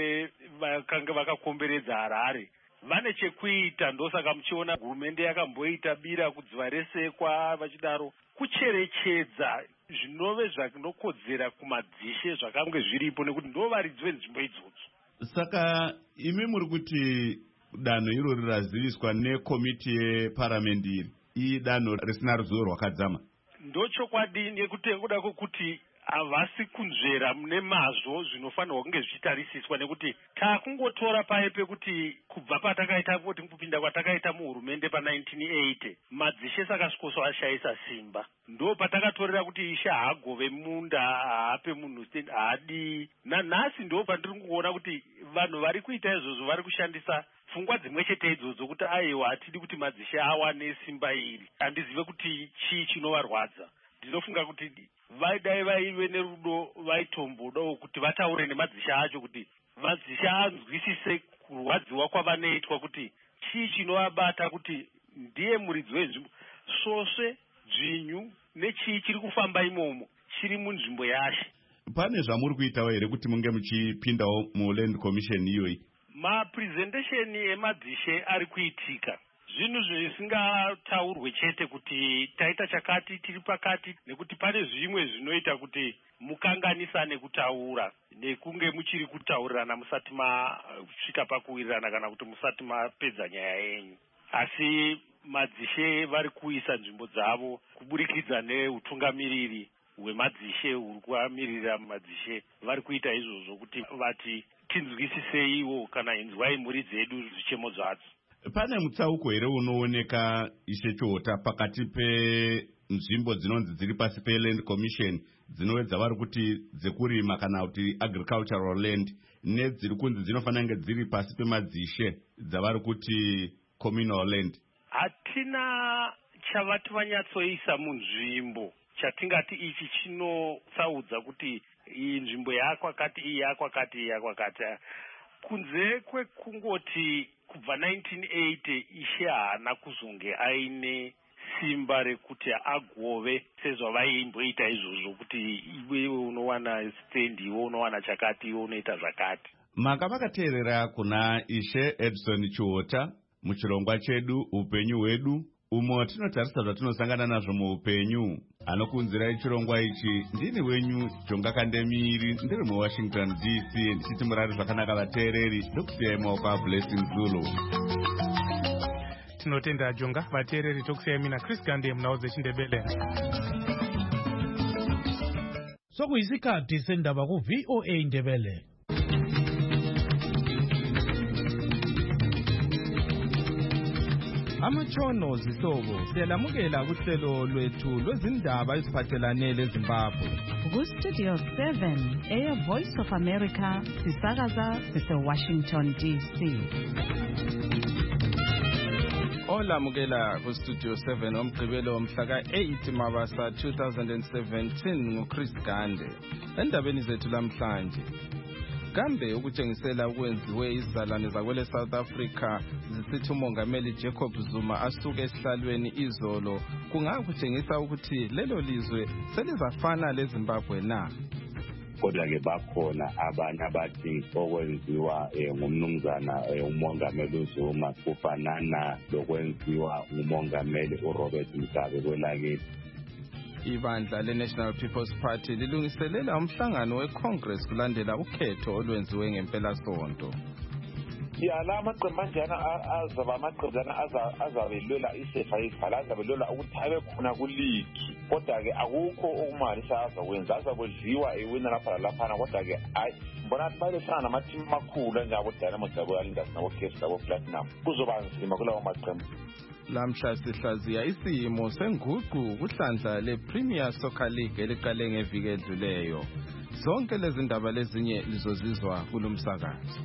vakanga vakakomberedza Harare vane chekuita. Ndosaka muchiona hurumende yakamboita bira kudziva resekwa vachidaro kucherechedza zvinove zvinokodzera kumadzishe zvakange zviripo, nekuti ndo varidzi venzvimbo idzodzo. Saka imi muri kuti danho irori raziviswa nekomiti yeparamende iri iyi danho risina ruzivo rwakadzama? Ndochokwadi, nekuti nekuda kwokuti havasi kunzvera mune mazvo zvinofanirwa kunge zvichitarisiswa, nekuti takungotora paye pekuti kubva patakaita kuti kupinda kwatakaita muhurumende pa19 eighty madzishe sakasvikoso ashayisa simba. Ndo patakatorera kuti Ishe haagove munda, haape munhu haadi. Nanhasi ndo pandiri kuona kuti vanhu vari kuita izvozvo vari kushandisa pfungwa dzimwe chete idzodzo kuti aiwa hatidi kuti madzishe awane simba iri. Handizive kuti chii chinovarwadza. Ndinofunga kuti vaidai vaive nerudo vaitombodawo kuti vataure nemadzishe acho kuti madzishe anzwisise kurwadziwa kwavanoitwa, kuti chii chinovabata, kuti ndiye muridzi wenzvimbo, svosve, dzvinyu nechii chiri kufamba imomo chiri munzvimbo yashe. Pane zvamuri kuitawo here kuti munge muchipindawo muLand Commission iyoyi? Mapresentation emadzishe ari kuitika, zvinhu zvisingataurwe chete kuti taita chakati tiri pakati, nekuti pane zvimwe zvinoita kuti mukanganisane kutaura nekunge muchiri kutaurirana musati masvika pakuwirirana kana kuti musati mapedza nyaya yenyu. Asi madzishe vari kuisa nzvimbo dzavo kuburikidza neutungamiriri hwemadzishe huri kuamirira madzishe vari kuita izvozvo kuti vati tinzwisiseiwo kana inzwai mhuri dzedu zvichemo zvadzo. Pane mutsauko here unooneka Ishe Chuhota pakati penzvimbo dzinonzi dziri pasi peLand Commission dzinowedza vari kuti dzekurima kana kuti agricultural land nedziri kunzi dzinofanira kunge dziri pasi pemadzishe dzavari kuti communal land? Hatina chavati vanyatsoisa munzvimbo chatingati ichi chinotsaudza kuti iyi nzvimbo yakwakati, iyi yakwakati, iyi yakwakati, kunze kwekungoti kubva nineteen eighty Ishe haana kuzonge aine simba rekuti agove sezvavaimboita izvozvo kuti iwe unowana stendi iwe unowana chakati iwe unoita zvakati. Maka vakateerera kuna Ishe Edson Chiota muchirongwa chedu upenyu hwedu, umo tinotarisa zvatinosangana nazvo muupenyu. Anokunzirai chirongwa ichi ndini wenyu Jonga Kandemiri, ndiri muWashington D C, ndichiti murari zvakanaka vateereri, ndokusiyai maoko aBlessing Zulu. Tinotenda Jonga. Vateereri tokusiyai mina Chris Gande munhau dzechindebele. Sokuyisikhathi sendaba ku V O A Ndebele. Amachono zihlobo siyalamukela kuhlelo lwethu lwezindaba eziphathelane leZimbabwe. Ku-Studio seven, Air Voice of America, sisakaza sise-Washington D C. Olamukela ku-Studio seven omgqibelo mhla ka-eight Mabasa two thousand seventeen nguChris Gande. Endabeni zethu lamhlanje, kambe ukutshengisela ukwenziwe izizalwane zakwele South Africa zisithi umongameli Jacob Zuma asuke esihlalweni izolo kungakutshengisa ukuthi lelo lizwe selizafana leZimbabwe na? Kodwa-ke bakhona abanye abathi okwenziwa ngumnumzana umongameli uZuma kufanana lokwenziwa ngumongameli uRobert Mugabe kwelakithi. Ibandla le-National People's Party lilungiselela umhlangano we-Congress kulandela ukhetho olwenziwe ngempelasonto. Ya la maqembu anjana azaba amaqembu azabelwela isefa yezibhala azabelwela ukuthi abe khona kuligi, kodwa-ke akukho okumalisa azakwenza, azakudliwa iwina lapha laphana, kodwa-ke hayi mbona babehlangana namathimu amakhulu anjengabo-Dynamo Jabulanders nabo-Cape nabo-Platinum kuzoba nzima kulawo maqembu. Lamhla sihlaziya isimo senguqu kuhlandla le-Premier Soccer League eliqale ngeviki edluleyo. Zonke lezi ndaba lezinye lizozizwa kulomsakazo.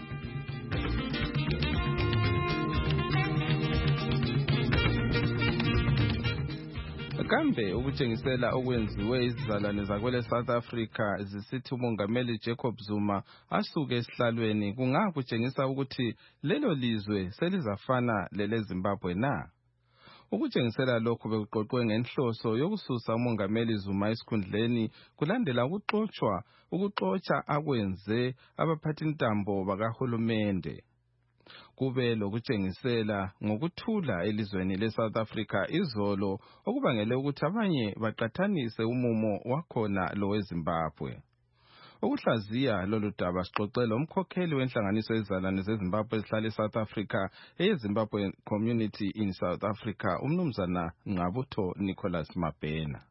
Kambe ukutshengisela okwenziwe izizalwane zakwele South Africa zisithi umongameli Jacob Zuma asuke esihlalweni kungakutshengisa ukuthi lelo lizwe selizafana leleZimbabwe na? Ukutshengisela lokhu bekuqoqwe ngenhloso yokususa umongameli Zuma esikhundleni kulandela ukuxotshwa ukuxotsha akwenze abaphathintambo bakahulumende. Kube lokutshengisela ngokuthula elizweni leSouth Africa izolo okubangele ukuthi abanye baqathanise umumo wakhona loweZimbabwe. Ukuhlaziya lolu daba sixoxela umkhokheli wenhlanganiso yezizalwane zeZimbabwe ezihlala eSouth Africa eyeZimbabwe Community in South Africa, umnumzana Ngqabutho Nicholas Mabhena.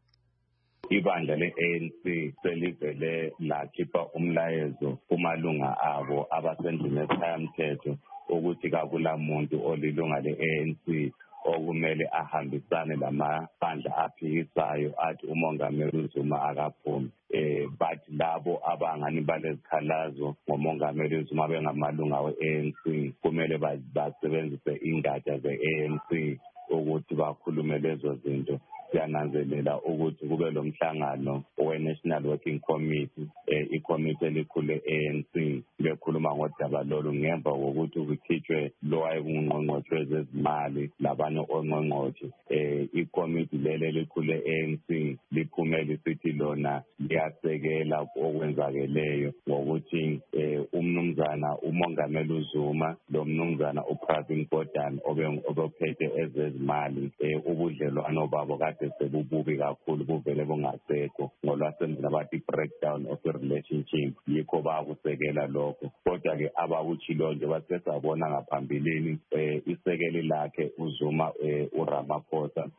Ibandla le-A N C selivele lakhipha umlayezo kumalunga abo abasendlini yesishayamthetho ukuthi kakula muntu olilunga le-A N C okumele ahambisane lamabandla aphikisayo athi umongameli uZuma akaphumi. Eh bathi labo abangani balezikhalazo ngomongameli uZuma bengamalunga we-A N C kumele basebenzise ingatsha ze-A N C ukuthi bakhulume lezo zinto. Siyananzelela ukuthi kube lo mhlangano we-National Working Committee, i-committee elikhulu le-A N C bekhuluma ngodaba lolu ngemva kokuthi kukhitshwe lo wayengungqongqothe wezezimali labanye ongqongqothe. I-committee lelo elikhulu le-A N C liphume lisithi lona liyasekela okwenzakeleyo ngokuthi umnumzana umongameli uZuma lo mnumzana uPravin Gordhan obephethe ezezimali ubudlelwano babo sebububi kakhulu buvele bungasekho ngolwasemzini abathi breakdown of the relationship, yikho bakusekela lokho. Kodwa-ke abakutshilo nje basesabona ngaphambilini isekeli lakhe uZuma uRamaphosa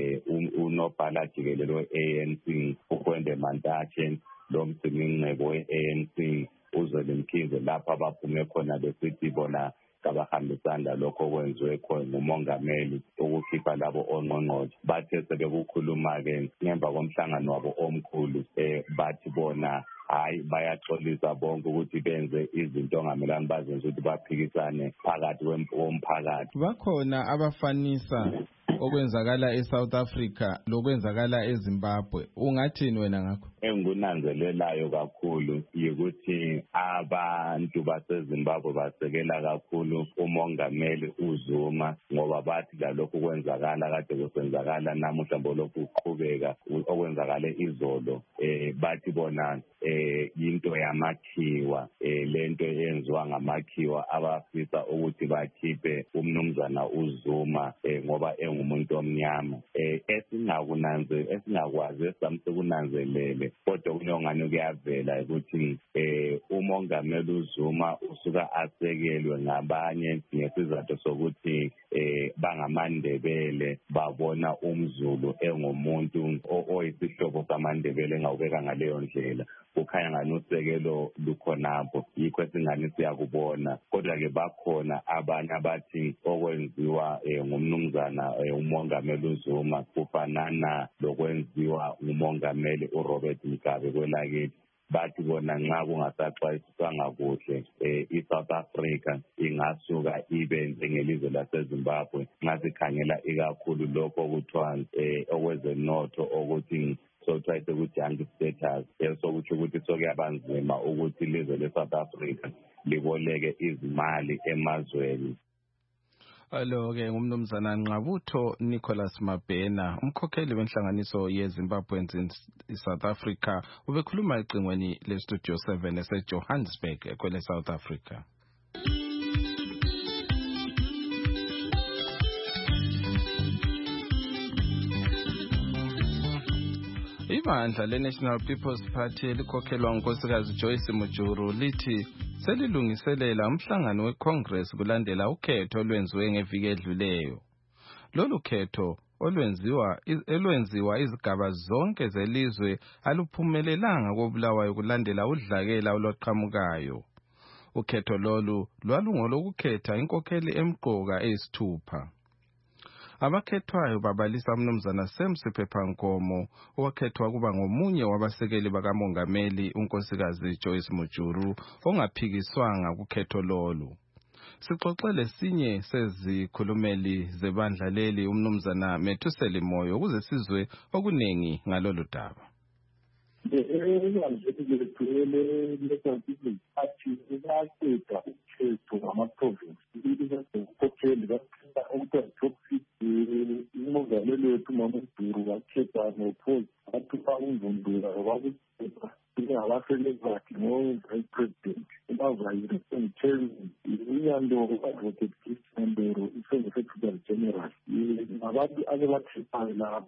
unobhala jikelele we-A N C uKwende Mantashe lo mgcininkqubo we-A N C uZweli Mkhize lapha abaphume khona besithi bona kabahambisana lokho kwenziwe khona ngumongameli ukukhipha labo ongqongqothe. Bathe sebekukhuluma-ke ngemva komhlangano wabo omkhulu eh bathi bona hayi bayaxolisa bonke ukuthi benze izinto ongamelani bazenze ukuthi baphikisane phakathi komphakathi. Bakhona abafanisa okwenzakala eSouth Africa lokwenzakala eZimbabwe ungathini wena ngakho? Engunanzelelayo kakhulu yikuthi abantu baseZimbabwe basekela kakhulu umongameli uZuma ngoba bathi lalokhu kwenzakala kade kusenzakala namuhla mbolokhu kuqhubeka okwenzakale izolo eh bathi bona eh into yamakhiwa eh lento eyenziwa ngamakhiwa abafisa ukuthi bakhiphe umnumzana uZuma eh ngoba engumuntu omnyama eh esingakunanze esingakwazi esamsekunanzelele kodwa kunyongane kuyavela ukuthi eh umongameli uZuma usuka asekelwe ngabanye ngesizathu sokuthi eh bangamandebele babona umZulu engumuntu oyisihlobo samandebele engawubeka ngaleyo ndlela kukhanya ngani usekelo lukhonapho yikho esingani siyakubona kodwa ke bakhona abanye abathi okwenziwa ngumnumzana umongameli uZuma kufanana lokwenziwa ngumongameli uRobert Mugabe kwelakithi bathi bona nxa kungasaxwayisiswanga kuhle iSouth Africa ingasuka ibe njengelizwe laseZimbabwe nxa sikhangela ikakhulu lokho okuthiwa okwezenotho ukuthi sokuthiwa ukuthi status esokuthi ukuthi sokuyabanzima ukuthi ilizwe leSouth Africa liboleke izimali emazweni. Alo-ke ngumnumzana Nqabutho Nicholas Mabhena umkhokheli wenhlanganiso yeZimbabweans in South Africa ubekhuluma ecingweni leStudio seven eseJohannesburg kwele South Africa. Ibandla le-National People's Party elikhokhelwa ngunkosikazi Joyce Mujuru lithi selilungiselela umhlangano weCongress kulandela ukhetho olwenziwe ngeviki edluleyo. Lolu khetho olwenziwa elwenziwa izigaba zonke zelizwe aluphumelelanga kobulawayo kulandela udlakela olwaqhamukayo. Ukhetho lolu lwalungolokukhetha inkokheli emqoka eyisithupha. Abakhethwayo babalisa umnumzana Sam Siphethankomo owakhethwa kuba ngomunye wabasekeli bakamongameli unkosikazi Joyce Mujuru ongaphikiswanga kukhetho lolu. Sixoxele sinye sezikhulumeli zebandla leli umnumzana Methuseli Moyo ukuze sizwe okunengi ngalolu daba. umongameli wethu uMamuduru wakhetha ngophozi wathupa umvundula wakuthetha ingabasebenzi bakhe ngo-vice president emavayiri emtheni inyando advocate Christian Ndoro isengu-secretary general ngabantu abebathethayo lapho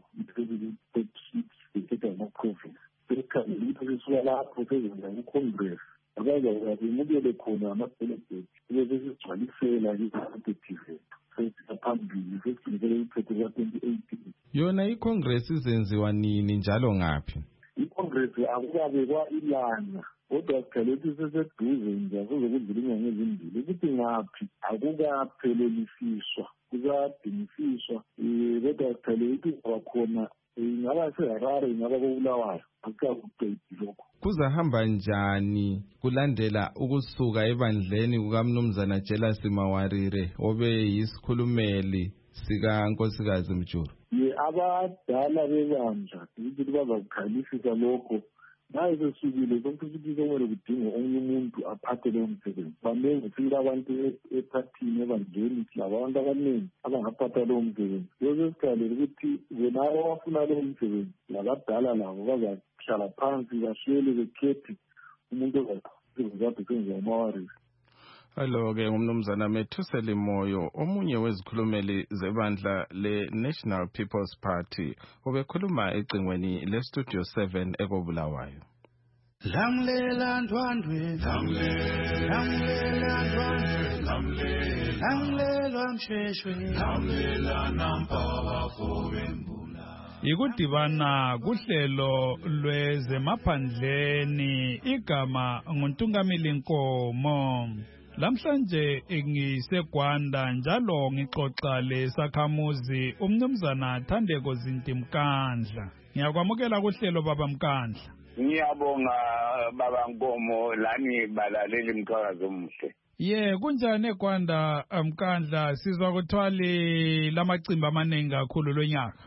bekhetha ngama-province sekhangela ukuthi sesuka lapho sezenza i-congress abazabemukele khona ama-delegate ube sesigcwalisela i-competitive phambili sesigcwalisela ikhetho ka-twenty eighteen. Yona i-congress izenziwa nini njalo ngaphi? I-congress akukabekwa ilanga kodwa sikhale ukuthi seseduze nje akuzokudlula inyanga ezimbili ukuthi ngaphi akukaphelelisiswa kuzadingisiswa um kodwa sikhale ukuthi abakhona ingaba seHarare ingaba koBulawayo akukakuqedi lokho. Kuzahamba njani kulandela ukusuka ebandleni kukaMnumzana Jealous Mawarire obe yisikhulumeli sika Nkosikazi Mujuru? Ye abadala bebandla ukuthi bazakukhalisisa lokho naye sesukile konke ukuthi kumele kudinga omunye umuntu aphathe leyo msebenzi. Banengi sila abantu ephathini ebandleni silaba abantu abaningi abangaphatha leyo msebenzi. Lokho sikhalele ukuthi bonabo abafuna leyo msebenzi labadala labo bazahlala phansi bahlele bekhethe umuntu ozakade senza amawarisi. Hello-ke ngumnumzana Methuseli Moyo omunye wezikhulumeli zebandla le-National People's Party obekhuluma ecingweni le-Studio seven ekobulawayo. Lamlela ndwandwe lamlela ndwandwe lamlela lamlela msheshwe lamlela nampaba fowembula. Ikudibana kuhlelo lwezemaphandleni igama nguNtungamili Nkomo. Lamhlanje ngiseGwanda njalo ngixoxa lesakhamuzi umnumzana Thandeko Zinti Mkandla. Ngiyakwamukela kuhlelo baba Mkandla. Ngiyabonga baba Nkomo lani balaleli mqhakazo omuhle. Ye kunjani eGwanda Mkandla sizwa kuthwali lamacimbi amaningi kakhulu lonyaka?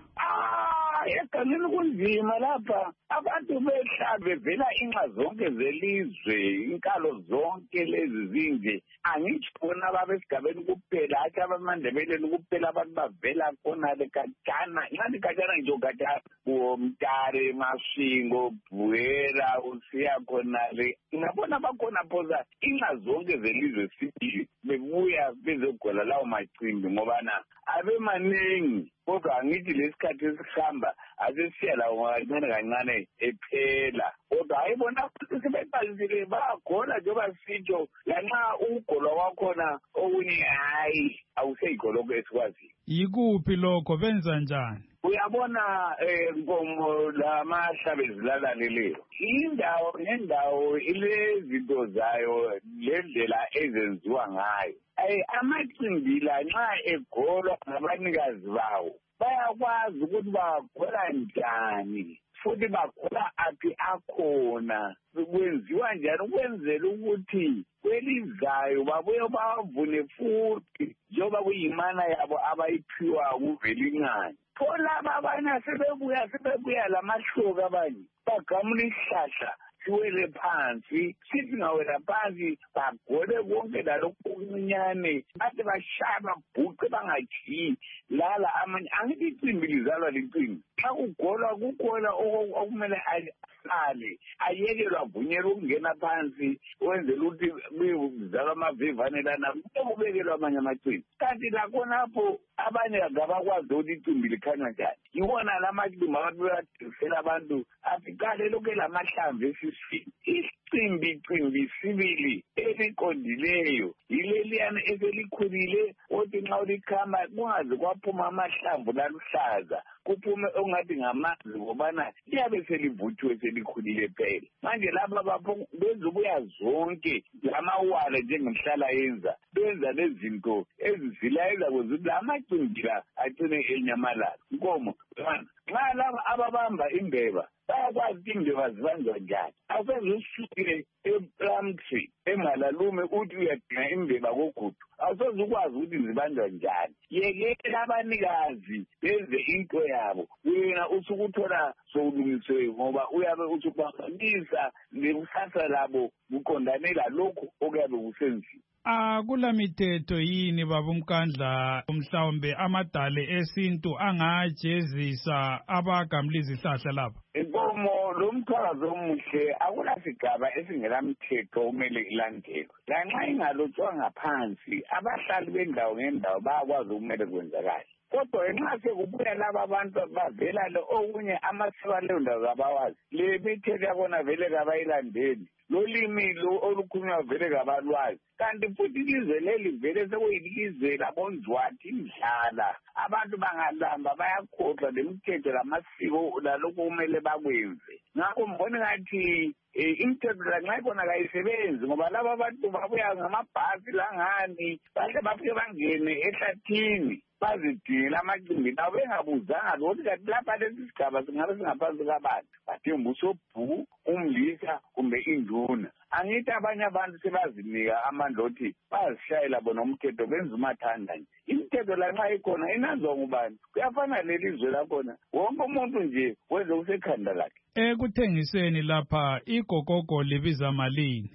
Ah, egameni kunzima lapha abantu behlala bevela inxa zonke zelizwe inkalo zonke lezi zinje angithi khona ababesigabeni kuphela athi abamandebeleni kuphela abantu bavela khonale kajana ingathi kajana nje kajana uMtare Mashingo Bwera usiya khonale ngabona bakhona phoza inxa zonke zelizwe sithi bebuya bezogola lawo macimbi ngobana abe maningi kodwa angithi lesikhathi esihamba asesiya lawo kancane kancane ephela kodwa ayibona ukuthi sebeqalisile bagola njengoba sitsho lanxa ukugolwa kwakhona okunye hayi awuseyigoloko esikwaziyo. Yikuphi lokho benza njani? Uyabona nkomo lamahlabezi lalaleleyo indawo nendawo ilezinto zayo lendlela ezenziwa ngayo. Amacimbi la nxa egolwa ngabanikazi bawo bayakwazi ukuthi bagola njani futhi bagola aphi akhona kwenziwa njani ukwenzela ukuthi kwelizayo babuye bavune futhi njengoba kuyimana yabo abayiphiwa kuvelingane. Pho laba abanye sebebuya sebebuya lamahloka abanye bagamula isihlahla siwele phansi sithi ngawela phansi bagole konke lalokhu okuncinyane bathi bashaya babhuqe bangajiyi lala amanye angithi icimbi lizalwa licimbi xa kugolwa kukhona okumele asale ayekelwa avunyelwa ukungena phansi wenzela ukuthi kuzalwa amavevane lana kubekelwa amanye amacimbi kanti lakhonapho abanye ngabakwazi ukuthi icimbi likhanywa njani yiwona la macimbi abantu beyadingisela abantu athi kale lokhu lamahlamvu esiswini isicimbi cimbi sibili eliqondileyo yileliyana eselikhulile othi nxa ulikhama kungaze kwaphuma amahlamvu laluhlaza kuphume ongathi ngamanzi ngobana liyabe selivuthiwe selikhulile phela manje laba bapho bezobuya zonke lamawala njengenhlala yenza benza lezinto ezizilayeza kwenza ukuthi amacimbi la agcine enyamalala nkomo nxa laba ababamba imbeba bayakwazi ukuthi imbeba zibanjwa njani awusenze usukile eplumtree emalalume uthi uyadinga imbeba kogudu awusoze ukwazi ukuthi zibanjwa njani yekela abanikazi benze into yabo wena usukuthola sowulungisiwe ngoba uyabe usuphambanisa lekusasa labo kuqondane lalokhu okuyabe kusenziwe. Akula mithetho yini baba uMkandla mhlawumbe amadale esintu angajezisa abagamula izihlahla lapha? Inkomo lo mthwalo omuhle akulasigaba esingelamthetho kumele ilandelwe lanxa ingalotshwa ngaphansi abahlali bendawo ngendawo bayakwazi ukumele kwenzakala kodwa nxa sekubuya laba abantu bavela le okunye amasiko aleyo ndawo zabawazi le mithetho yakona vele kabayilandeli lolimi olukhulunywa vele kabalwazi kanti futhi ilizwe leli vele sekuyilizwe labonzwathi imdlala abantu bangalamba bayakhohlwa lemithetho lamasiko lalokhu kumele bakwenze ngakho mbone ngathi imithetho lanxa ikhona kayisebenzi ngoba laba abantu babuya ngamabhasi langani bahle bafike bangene ehlathini bazidingela amacimbi nabo bengabuzanga lokuthi kanti lapha lesi sigaba singabe singaphansi kabani bathemba usobhuku umlisa kumbe induna angithi abanye abantu sebazinika amandla othi bazishayela bona umthetho benza umathanda nje imithetho lanxa ikhona inanzwa ngubani kuyafana lelizwe lakhona wonke umuntu nje wenze usekhanda lakhe. Ekuthengiseni lapha igogogo libiza malini?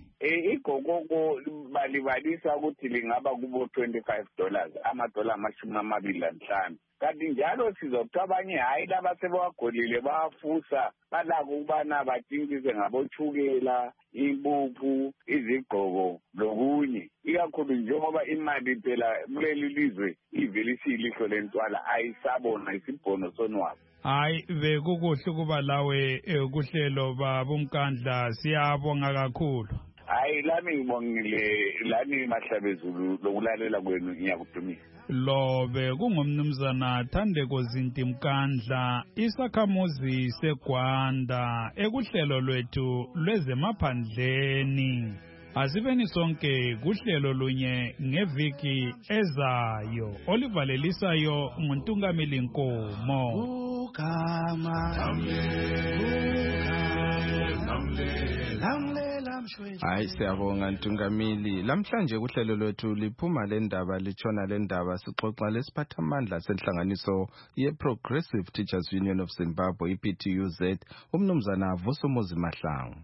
Igogogo balibalisa ukuthi lingaba kubo twenty-five dollars amadola amashumi amabili lanhlanu kanti njalo sizokuthi abanye hayi laba sebewagolile bawafusa balako ukubana batshintshise ngabothukela impuphu izigqoko lokunye ikakhulu njengoba imali phela kuleli lizwe ivele isiyilihlo lentwala ayisabona isibhono sonwabo. Hayi bekukuhle ukuba lawe kuhlelo baba uMkandla siyabonga kakhulu. Hayi lami ngibongile lani mahlabezulu lokulalela kwenu ngiyakudumisa. Lobe kungumnumzana Thandeko Zinti Mkandla isakhamuzi seGwanda ekuhlelo lwethu lwezemaphandleni. Asibeni sonke kuhlelo lunye ngeviki ezayo olivalelisayo nguNtungameli Nkomo. Ukama Namle Namle Namle Hayi siyabonga Ntungamili. Lamhlanje kuhlelo lwethu liphuma le ndaba litshona le ndaba sixoxa lesiphathamandla senhlanganiso ye-Progressive Teachers Union of Zimbabwe I P T U Z umnumzana Vusumuzi Mahlangu.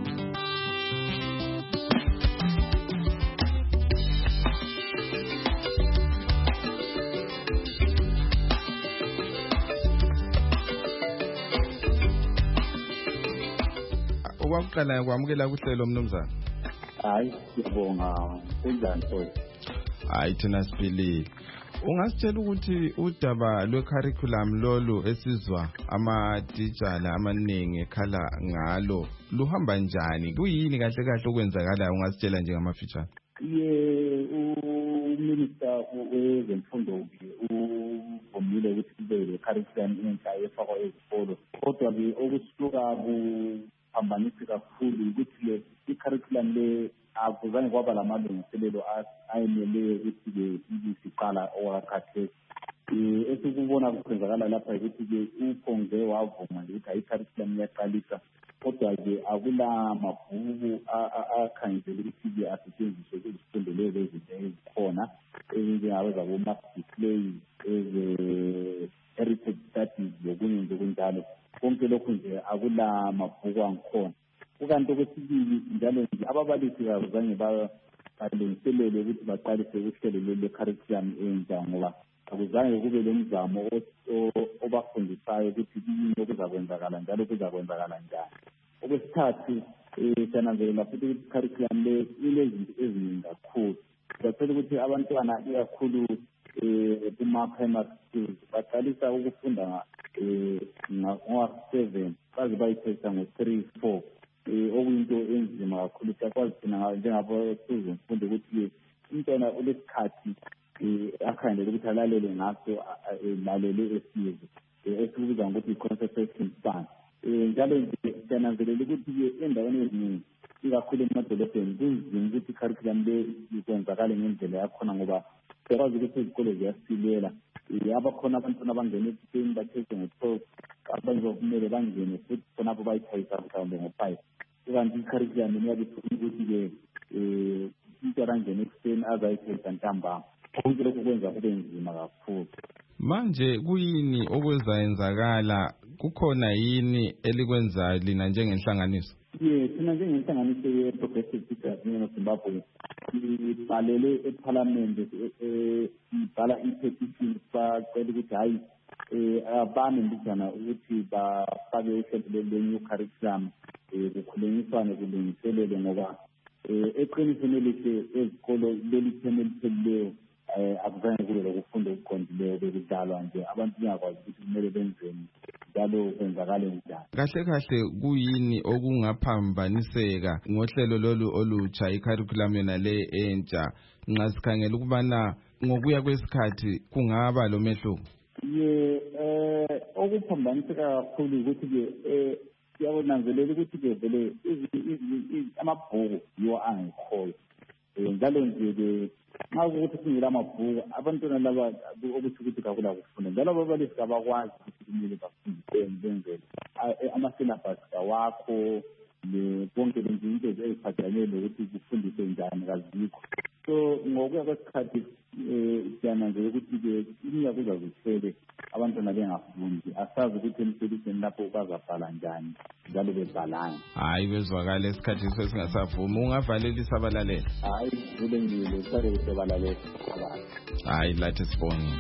Okwaqala kwamukela kuhlelo mnumzana. Hayi siyabonga kunjani mfowethu? Hayi thina siphilile. Ungasitshela ukuthi udaba lwe-curriculum lolu esizwa amatitshala amaningi ekhala ngalo luhamba njani? Kuyini kahle kahle okwenzakalayo ungasitshela nje ngamafitshane? Ye uminister wezemfundo uvumile ukuthi kube le-curriculum entsha efakwa ezikolo. Kodwa-ke okusuka kuhambanisi kakhulu ukuthi le i-curriculum le akuzange kwaba lamalungiselelo ayeneleyo ukuthi-ke ibisiqala okwakhathesi. Um esikubona kwenzakala lapha ukuthi-ke uphonge wavuma nje ukuthi i-curriculum iyaqalisa, kodwa-ke akula mabhuku akhangele ukuthi-ke asetshenziswe kuzifundo lezo ezinto ezikhona ezinjengabe zabo-math display, eze-heritage studies lokunye nje kunjalo. Konke lokhu nje akula mabhuku angikhona. Kukanti okwesibili njalo nje ababalisi kabuzange balungiselele ukuthi baqalise uhlelo lwe-curriculum entsha ngoba akuzange kube lomzamo obafundisayo ukuthi kuyini okuzakwenzakala njalo kuzakwenzakala njani. Okwesithathu siyananzelela futhi ukuthi i-curriculum le inezinto eziningi kakhulu. Sizathola ukuthi abantwana ikakhulu kuma-primary schools baqalisa ukufunda ngo-seven baze bayithetha ngo-three four. Okuyinto enzima kakhulu siyakwazi thina njengabasezemfundo ukuthi-ke umntwana ulesikhathi akhangele ukuthi alalele ngaso lalele esizwe esikubiza ngokuthi i-concentration span. Njalo nje siyananzelela ukuthi-ke endaweni eziningi ikakhulu emadolobheni kunzima ukuthi i-curriculum le ikwenzakale ngendlela yakhona ngoba siyakwazi ukuthi izikole ziyasilela. Abakhona abantwana abangena ekuseni bathethe ngo-twelve, abanye kumele bangene futhi khonapho bayithayisa mhlawumbe ngo-five. Kanti i-curriculum iyabe ifuna ukuthi-ke umntwana angene ekuseni azayithayisa ntambama. Konke lokhu kwenza kube nzima kakhulu. Manje kuyini okwenzayenzakala? Kukhona yini elikwenzayo lina njengenhlanganiso? Ye thina njengenhlanganiso ye-Progressive Teachers Union of Zimbabwe sibhalele eParliament, sibhala i-petition bacela ukuthi hayi abame mbijana ukuthi bafake uhlelo lwe-new curriculum kukhulunyiswane kulungiselele ngoba eqinisweni elihle ezikolo leli thema elipheleleyo akuzange kube lokufunda okuqondileyo bekudlalwa nje abantu bengakwazi ukuthi kumele benzeni njalo kwenzakale njani. Kahle kahle kuyini okungaphambaniseka ngohlelo lolu olutsha i-curriculum yona le entsha nxa sikhangela ukubana ngokuya kwesikhathi kungaba lo mehluko? Ye eh okuphambaniseka kakhulu ukuthi-ke siyabonanzelela ukuthi-ke vele amabhuku yiwo angekhoyo. Njalo nje-ke nxa kukuthi singela amabhuku abantwana laba okuthi ukuthi kakula kufunda njalo ababalisi abakwazi ukuthi kumele bafundiseni benzele ama-syllabus awakho konke lezi zinto eziphathelane nokuthi kufundiswe njani kazikho. So ngokuya kwesikhathi siyananzelela ukuthi-ke iminyaka uzazisele abantwana bengafundi, asazi ukuthi emsebenzini lapho bazabhala njani njalo bebhalani. Hayi bezwakala esikhathi sesingasavumi. Ungavalelisa abalaleli? Hayi kulengile sale besebalaleli abantu. Hayi lathi sibonge.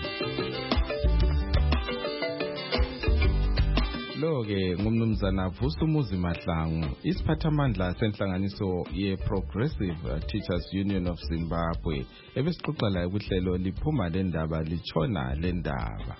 Lo-ke ngumnumzana Vusumuzi Mahlangu, isiphathamandla senhlanganiso ye-Progressive Teachers Union of Zimbabwe. Ebesixoxa laye kuhlelo liphuma le ndaba litshona le ndaba.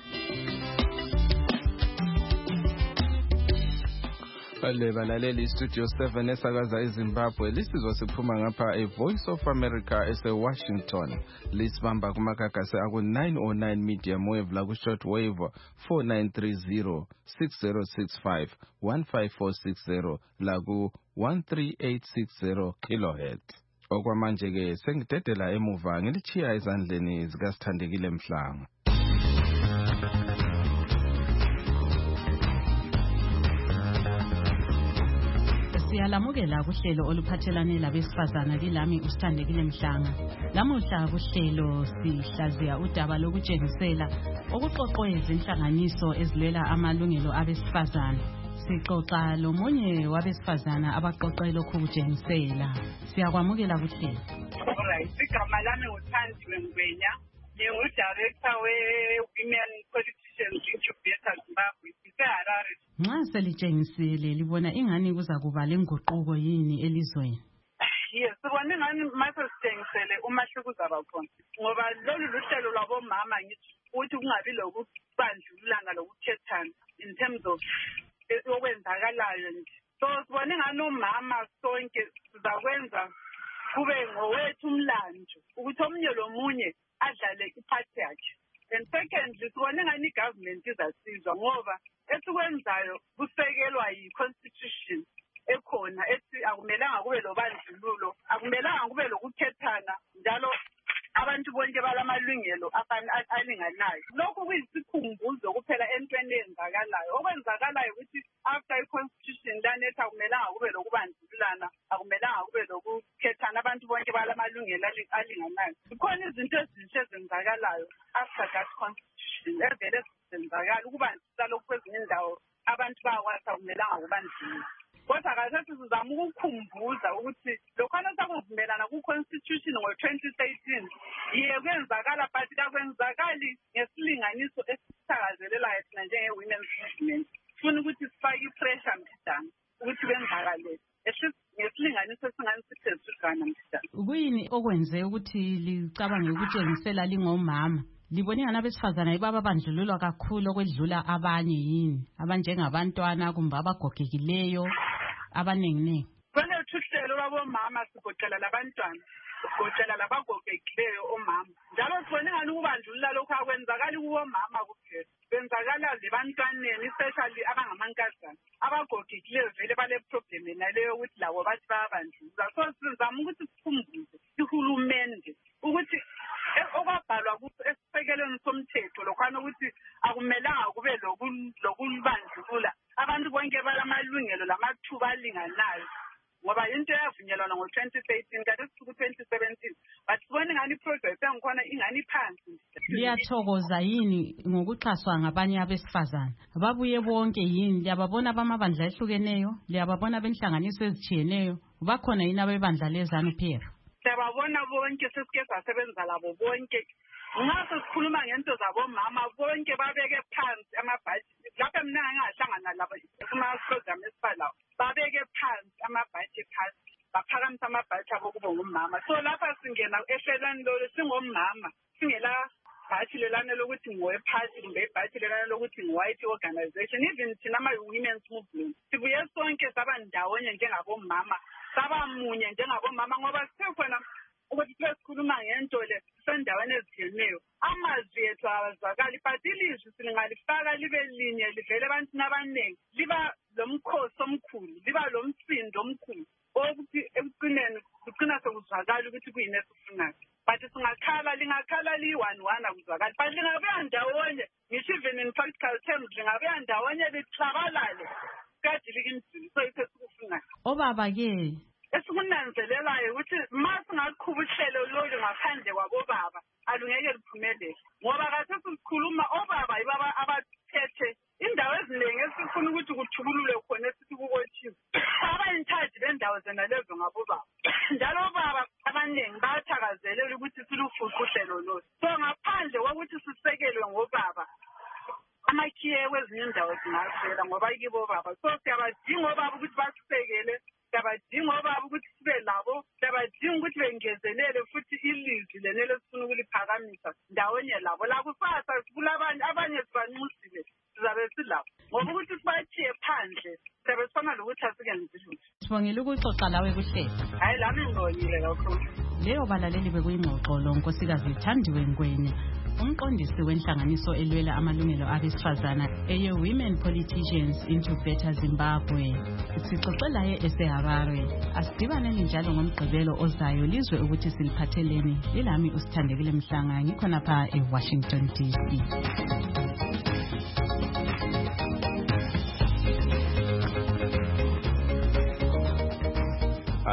Bale balaleli Studio seven esakaza eZimbabwe lisizwa siphuma ngapha eVoice of America ese-Washington. Lisibamba kumakagase aku nine oh nine medium wave la ku-short wave four nine three zero six zero six five one five four six zero la ku one three eight six zero kilohertz. Okwamanje-ke sengidedela emuva ngilichiya ezandleni zikaSithandekile Mhlanga. Siyalamukela kuhlelo oluphathelane labesifazana lilami usithandekile Mhlanga. Lamuhla kuhlelo sihlaziya udaba lokutshengisela okuxoxwe izinhlanganiso ezilwela amalungelo abesifazana. Sixoxa lomunye wabesifazana abaqoqe lokhu kutshengisela. Siyakwamukela kuhlelo. Alright, igama lami nguThandiwe Ngwenya. Ngingu-director we-Women Politicians Incubator Zimbabwe, ise-Harare. Nxa selitshengisile libona ingani kuza kuba lenguquko yini elizweni? Yes, sibona ingani mase sitshengisele umahluko uzaba khona. Ngoba lolu luhlelo lwabomama ngithi ukuthi kungabi lokubandlululana lokukhethana in terms of okwenzakalayo nje. So sibona ingani umama sonke sizakwenza kube ngowethu umlando ukuthi omunye lomunye adlale iphathi yakhe. And secondly, sibona ngani government izasizwa ngoba esikwenzayo kusekelwa yi-constitution ekhona ethi akumelanga kube lobandlululo, akumelanga kube lokukhethana, njalo abantu bonke balamalungelo alinganayo. Lokhu kuyisikhumbuzo kuphela entweni eyenzakalayo. Okwenzakalayo ukuthi after i-constitution lanethi akumelanga kube lokubandlululana, akumelanga kube lokukhethana, abantu bonke balamalungelo alinganayo. Kukhona izinto ezinhle ezenzakalayo after that constitution evele zenzakala ukubandlulula lokhu kwezinye indawo abantu bakwazi akumelanga kubandlulula. Kodwa kasethi sizama ukukhumbuza ukuthi lokhana sakuvumelana ku-constitution ngo-twenty thirteen yiye kwenzakala but kakwenzakali ngesilinganiso esithakazelelayo thina njenge-women's movement. Sifuna ukuthi sifake i-pressure mthidana ukuthi kwenzakalele ngesilinganiso esingani siphezudlwana mthidana. Kuyini okwenze ukuthi licabange ukutshengisela lingomama? Libone ngani abesifazana yibo ababandlululwa kakhulu okwedlula abanye yini? Abanjengabantwana kumbe abagogekileyo abanenginengi. Kufanele uhlelo lwabomama sigoqela labantwana, sigoqela labagogekileyo omama. Njalo sibone ngani ukubandlulula lokhu akwenzakali kubomama kuphela. Kwenzakala lebantwaneni especially abangamankazana. Abagogekileyo vele bale problem naleyo ukuthi labo bathi bayabandlulula. So sizama ukuthi sikhumbuze ihulumende ukuthi okwabhalwa esisekelweni somthetho lokhana ukuthi akumelanga kube lokubandlulula. Abantu bonke balamalungelo lamathuba alinganayo. Ngoba into yavunyelwana ngo-twenty thirteen kanti ku-twenty seventeen but sibone ngani progress engikhona ingani phansi. Liyathokoza yini ngokuxhaswa ngabanye abesifazana? Babuye bonke yini? Liyababona bamabandla ehlukeneyo? Liyababona benhlanganiso ezitshiyeneyo? Bakhona yini abebandla leZANU-P F? Siyababona bonke, sesike sasebenza labo bonke. Ngaso sikhuluma ngento zabomama bonke babeke phansi amabhaji. Lapha mina ngingahlangana labo kuma-program esibalawo. Babeke phansi amabhaji phansi, baphakamisa amabhaji abo kube ngumama. So lapha singena ehlelweni lolo singomama, singela bhaji lelane lokuthi ngowe-party kumbe ibhaji lelane lokuthi ngi-white organization. Even thina ama-women's movement sibuye sonke saba ndawonye njengabomama, saba munye njengabomama ngoba sikhona ukuthi sesikhuluma ngento le sendaweni ezitshiyeneyo. Amazwi ethu awazwakali but ilizwi silingalifaka libe linye livele ebantwini abaningi, liba lomkhosi omkhulu, liba lomsindo omkhulu okuthi ekucineni kucina sekuzwakala ukuthi kuyini esifunayo. But singakhala lingakhala liyi-one one akuzwakali but lingabuya ndawonye, ngisho even in practical terms lingabuya ndawonye lihlabalale kade likimzini. So yikho esikufunayo. Obaba-ke esikunanzelelayo ukuthi ma singaqhuba uhlelo lolu ngaphandle kwabobaba alungeke liphumelele ngoba kasethi sikhuluma obaba yibo abathethe indawo eziningi esifuna ukuthi kuthubulule khona esithi kukotshiwe. Aba-in-charge bendawo zena lezo ngabobaba. Njalo obaba abaningi bayathakazelela ukuthi silufuqe uhlelo lolu. So ngaphandle kokuthi sisekelwe ngobaba, amakhiye kwezinye indawo zingaswela ngoba yibo obaba. So siyabadinga obaba ukuthi basisekele, siyabadinga obaba ukuthi sibe labo, siyabadinga ukuthi bengezelele futhi ilizwi lenelo sifuna ukuliphakamisa ndawonye labo. La kusasa kulabanye abanye sibanxusile sizabe silabo ngoba ukuthi sibathiye phandle sizabe sifana lokuthi asikenzi lutho. Sibongile ukuxoxa lawe kuhlelo. Hayi lami ngibongile kakhulu. Leyo balaleli bekuyingxoxo lo Nkosikazi Thandiwe Ngwenya, umqondisi wenhlanganiso elwela amalungelo abesifazana eye-Women Politicians Incubator Zimbabwe. Sixoxela ese-Harare. Asidibaneni njalo ngomgqibelo ozayo lizwe ukuthi siliphatheleni. Lilami usithandekile Mhlanga, ngikhona pha eWashington D C.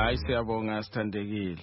Hayi siyabonga sithandekile.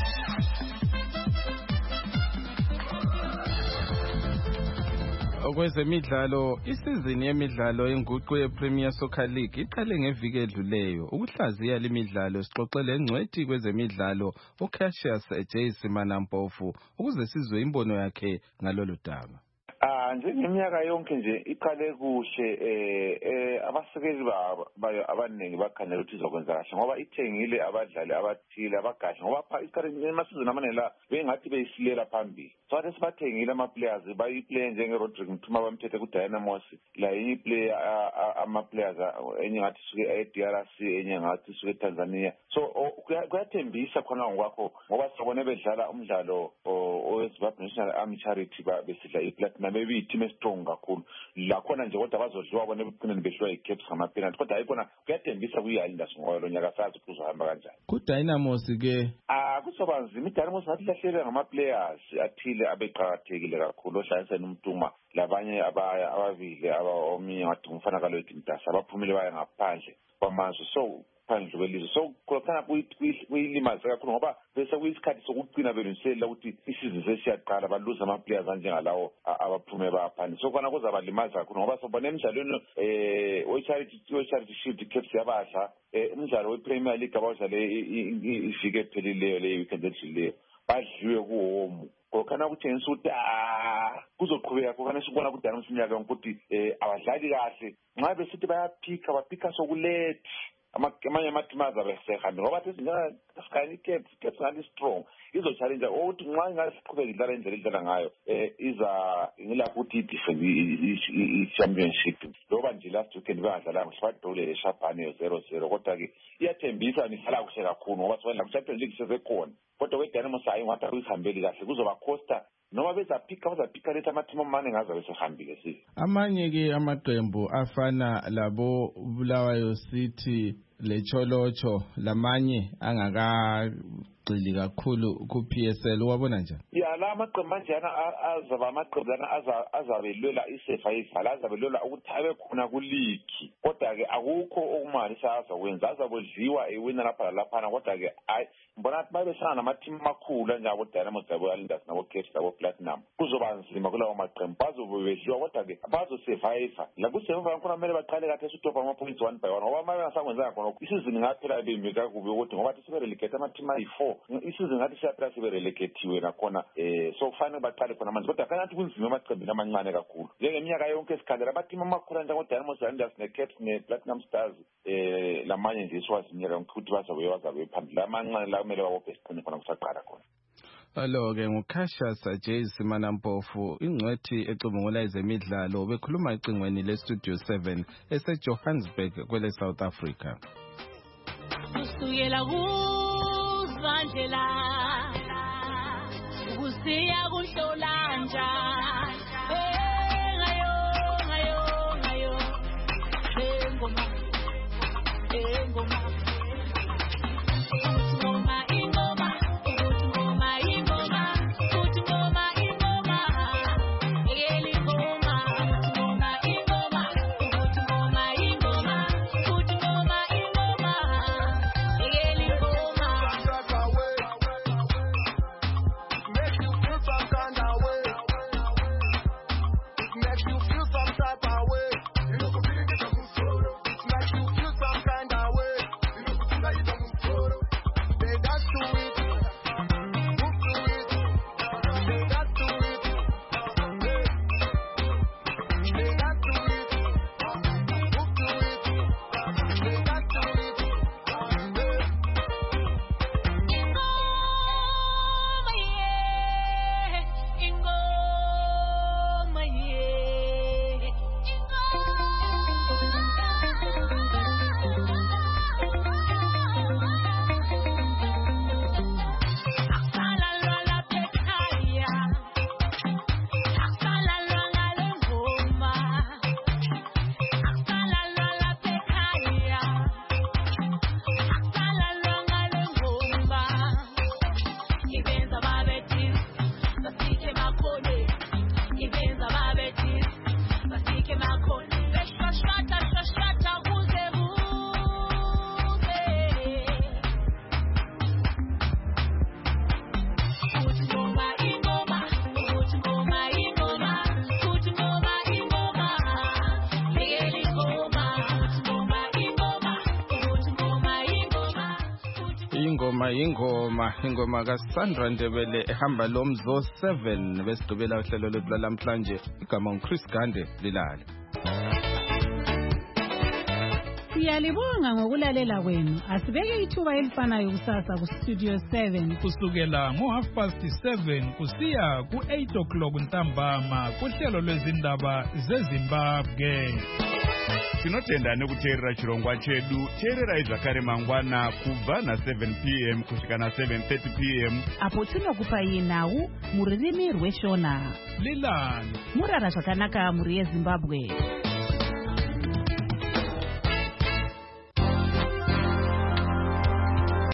Okwezemidlalo, isizini yemidlalo yenguqu yePremier Soccer League iqale ngeviki edluleyo. Ukuhlaziya lemidlalo sixoxele ngcwethi kwezemidlalo uCassius J Simanampofu ukuze sizwe imbono yakhe ngalolu daba. Ah njengeminyaka yonke nje iqale kuhle eh eh abasekeli bayo abaningi bakhanya ukuthi izokwenza kahle ngoba ithengile abadlali abathile abagahle ngoba pha isikhathi emasizini amanela bengathi beyisilela phambili. So ade sibathengile ama players bayiplay njenge Rodrick Mthuma bamthethe ku Dynamos la enye player ama players enye ngathi suke e D R C enye ngathi suke Tanzania. So kuyathembisa khona ngokwakho ngoba sibone bedlala umdlalo oweZimbabwe National Army Charity besidla iplatinum maybe iteam strong kakhulu la khona nje kodwa bazodliwa bona ebugcineni behlwa iCaps ngama penalty kodwa ayikona kuyathembisa kuyihalinda singolo nyaka sazi kuzohamba kanjani ku Dynamos ke ah kusoba nzima iDynamos ngathi lahlele ngama players athile abeqhakathekile kakhulu ohlanganisa noMtuma labanye abaya ababili abaominye ngathi umfana kaLoyithi Mtasa abaphumile baya ngaphandle kwamazwe so phandle kwelizwe so kukhona kuyilimaza kakhulu ngoba bese kuyisikhathi sokugcina belungiselela ukuthi isizwe sesiyaqala baluza ama players anjengalawo abaphume baphandle so kona kuzaba limaza kakhulu ngoba sobona emidlalweni eh we-charity we-charity shield Caps yabadla umdlalo we-Premier League abadlale ifike ephelileyo le weekend edluleyo badliwe kuhomu kokana kuthenisa ukuthi ah kuzoqhubeka kokana sibona ukuthi Dynamos iminyaka ukuthi abadlali kahle nxa besithi bayaphika baphika sokulethi amanye amatimaza besehambe ngobathi singasikani Caps Caps ngani strong izo challenge ukuthi nxa ingasiqhubeka idlala indlela idlala ngayo eh iza ngilapho ukuthi defend i championship loba nje last weekend badlala ngisibadole eShabane zero zero kodwa ke iyathembisa nidlala kuhle kakhulu ngoba sibona ku Champions League sesekhona kodwa we Dynamos ayi ngathi akuyihambeli kahle kuzoba Costa noma bezaphika bazaphika letha amathimo amane ngaza besehambile sizi amanye ke amaqembu afana labo Bulawayo City leCholocho lamanye angaka gxili kakhulu ku P S L wabona njani ya la maqembu manjana azaba amaqembu lana azabelwela isefa azabelwela ukuthi abe khona ku league kodwa ke akukho okumali saza kwenza azabodliwa iwina lapha lapha kodwa ke ay mbona ukuthi babe sana namateam amakhulu njalo Dynamos zabo Alliance nabo Caps nabo Platinum kuzoba nzima kulawo maqembu bazobedliwa kodwa ke bazo survive la ku survive khona kumele baqale kahle usitopa ama points one by one ngoba manje ngasakwenza khona isizini ngaphela ebemika kubi ukuthi ngoba sibe relegate ama team ayi four isizini ngathi siyaphela sibe relegatiwe nakhona eh so kufanele baqale khona manje kodwa kanti kunzima amaqembu amancane kakhulu njengeminyaka yonke esikhalela abateam amakhulu njengabo Dynamos Alliance ne Caps ne Platinum Stars eh lamanye nje siwazinyeka ukuthi bazabe bazabe phambili amancane la kumele babophe isiqine khona kusaqala khona Alo ke nguCassius J Simanampofu ingcwethi ecubungula ezemidlalo bekhuluma ecingweni le Studio seven ese Johannesburg kwele South Africa Kusukela kuzandlela kusiya kuhlolanja eh ngayo ngayo ngayo engoma engoma ngoma yingoma ingoma kaSandra Ndebele ehamba lomzo seven besigqibela uhlelo lwethu lamhlanje igama uChris Gande lilale. Siyalibonga ngokulalela kwenu. Asibeke ithuba elifanayo kusasa ku Studio seven kusukela ngo half past seven kusiya ku eight o'clock ntambama kuhlelo lwezindaba zeZimbabwe. Tinotenda nekuteerera chirongwa chedu. Teererai zvakare mangwana kubva na seven p m kusvika na seven thirty p m apo tinokupai nhau mururimi rweshona. Lilani murara zvakanaka muri yeZimbabwe.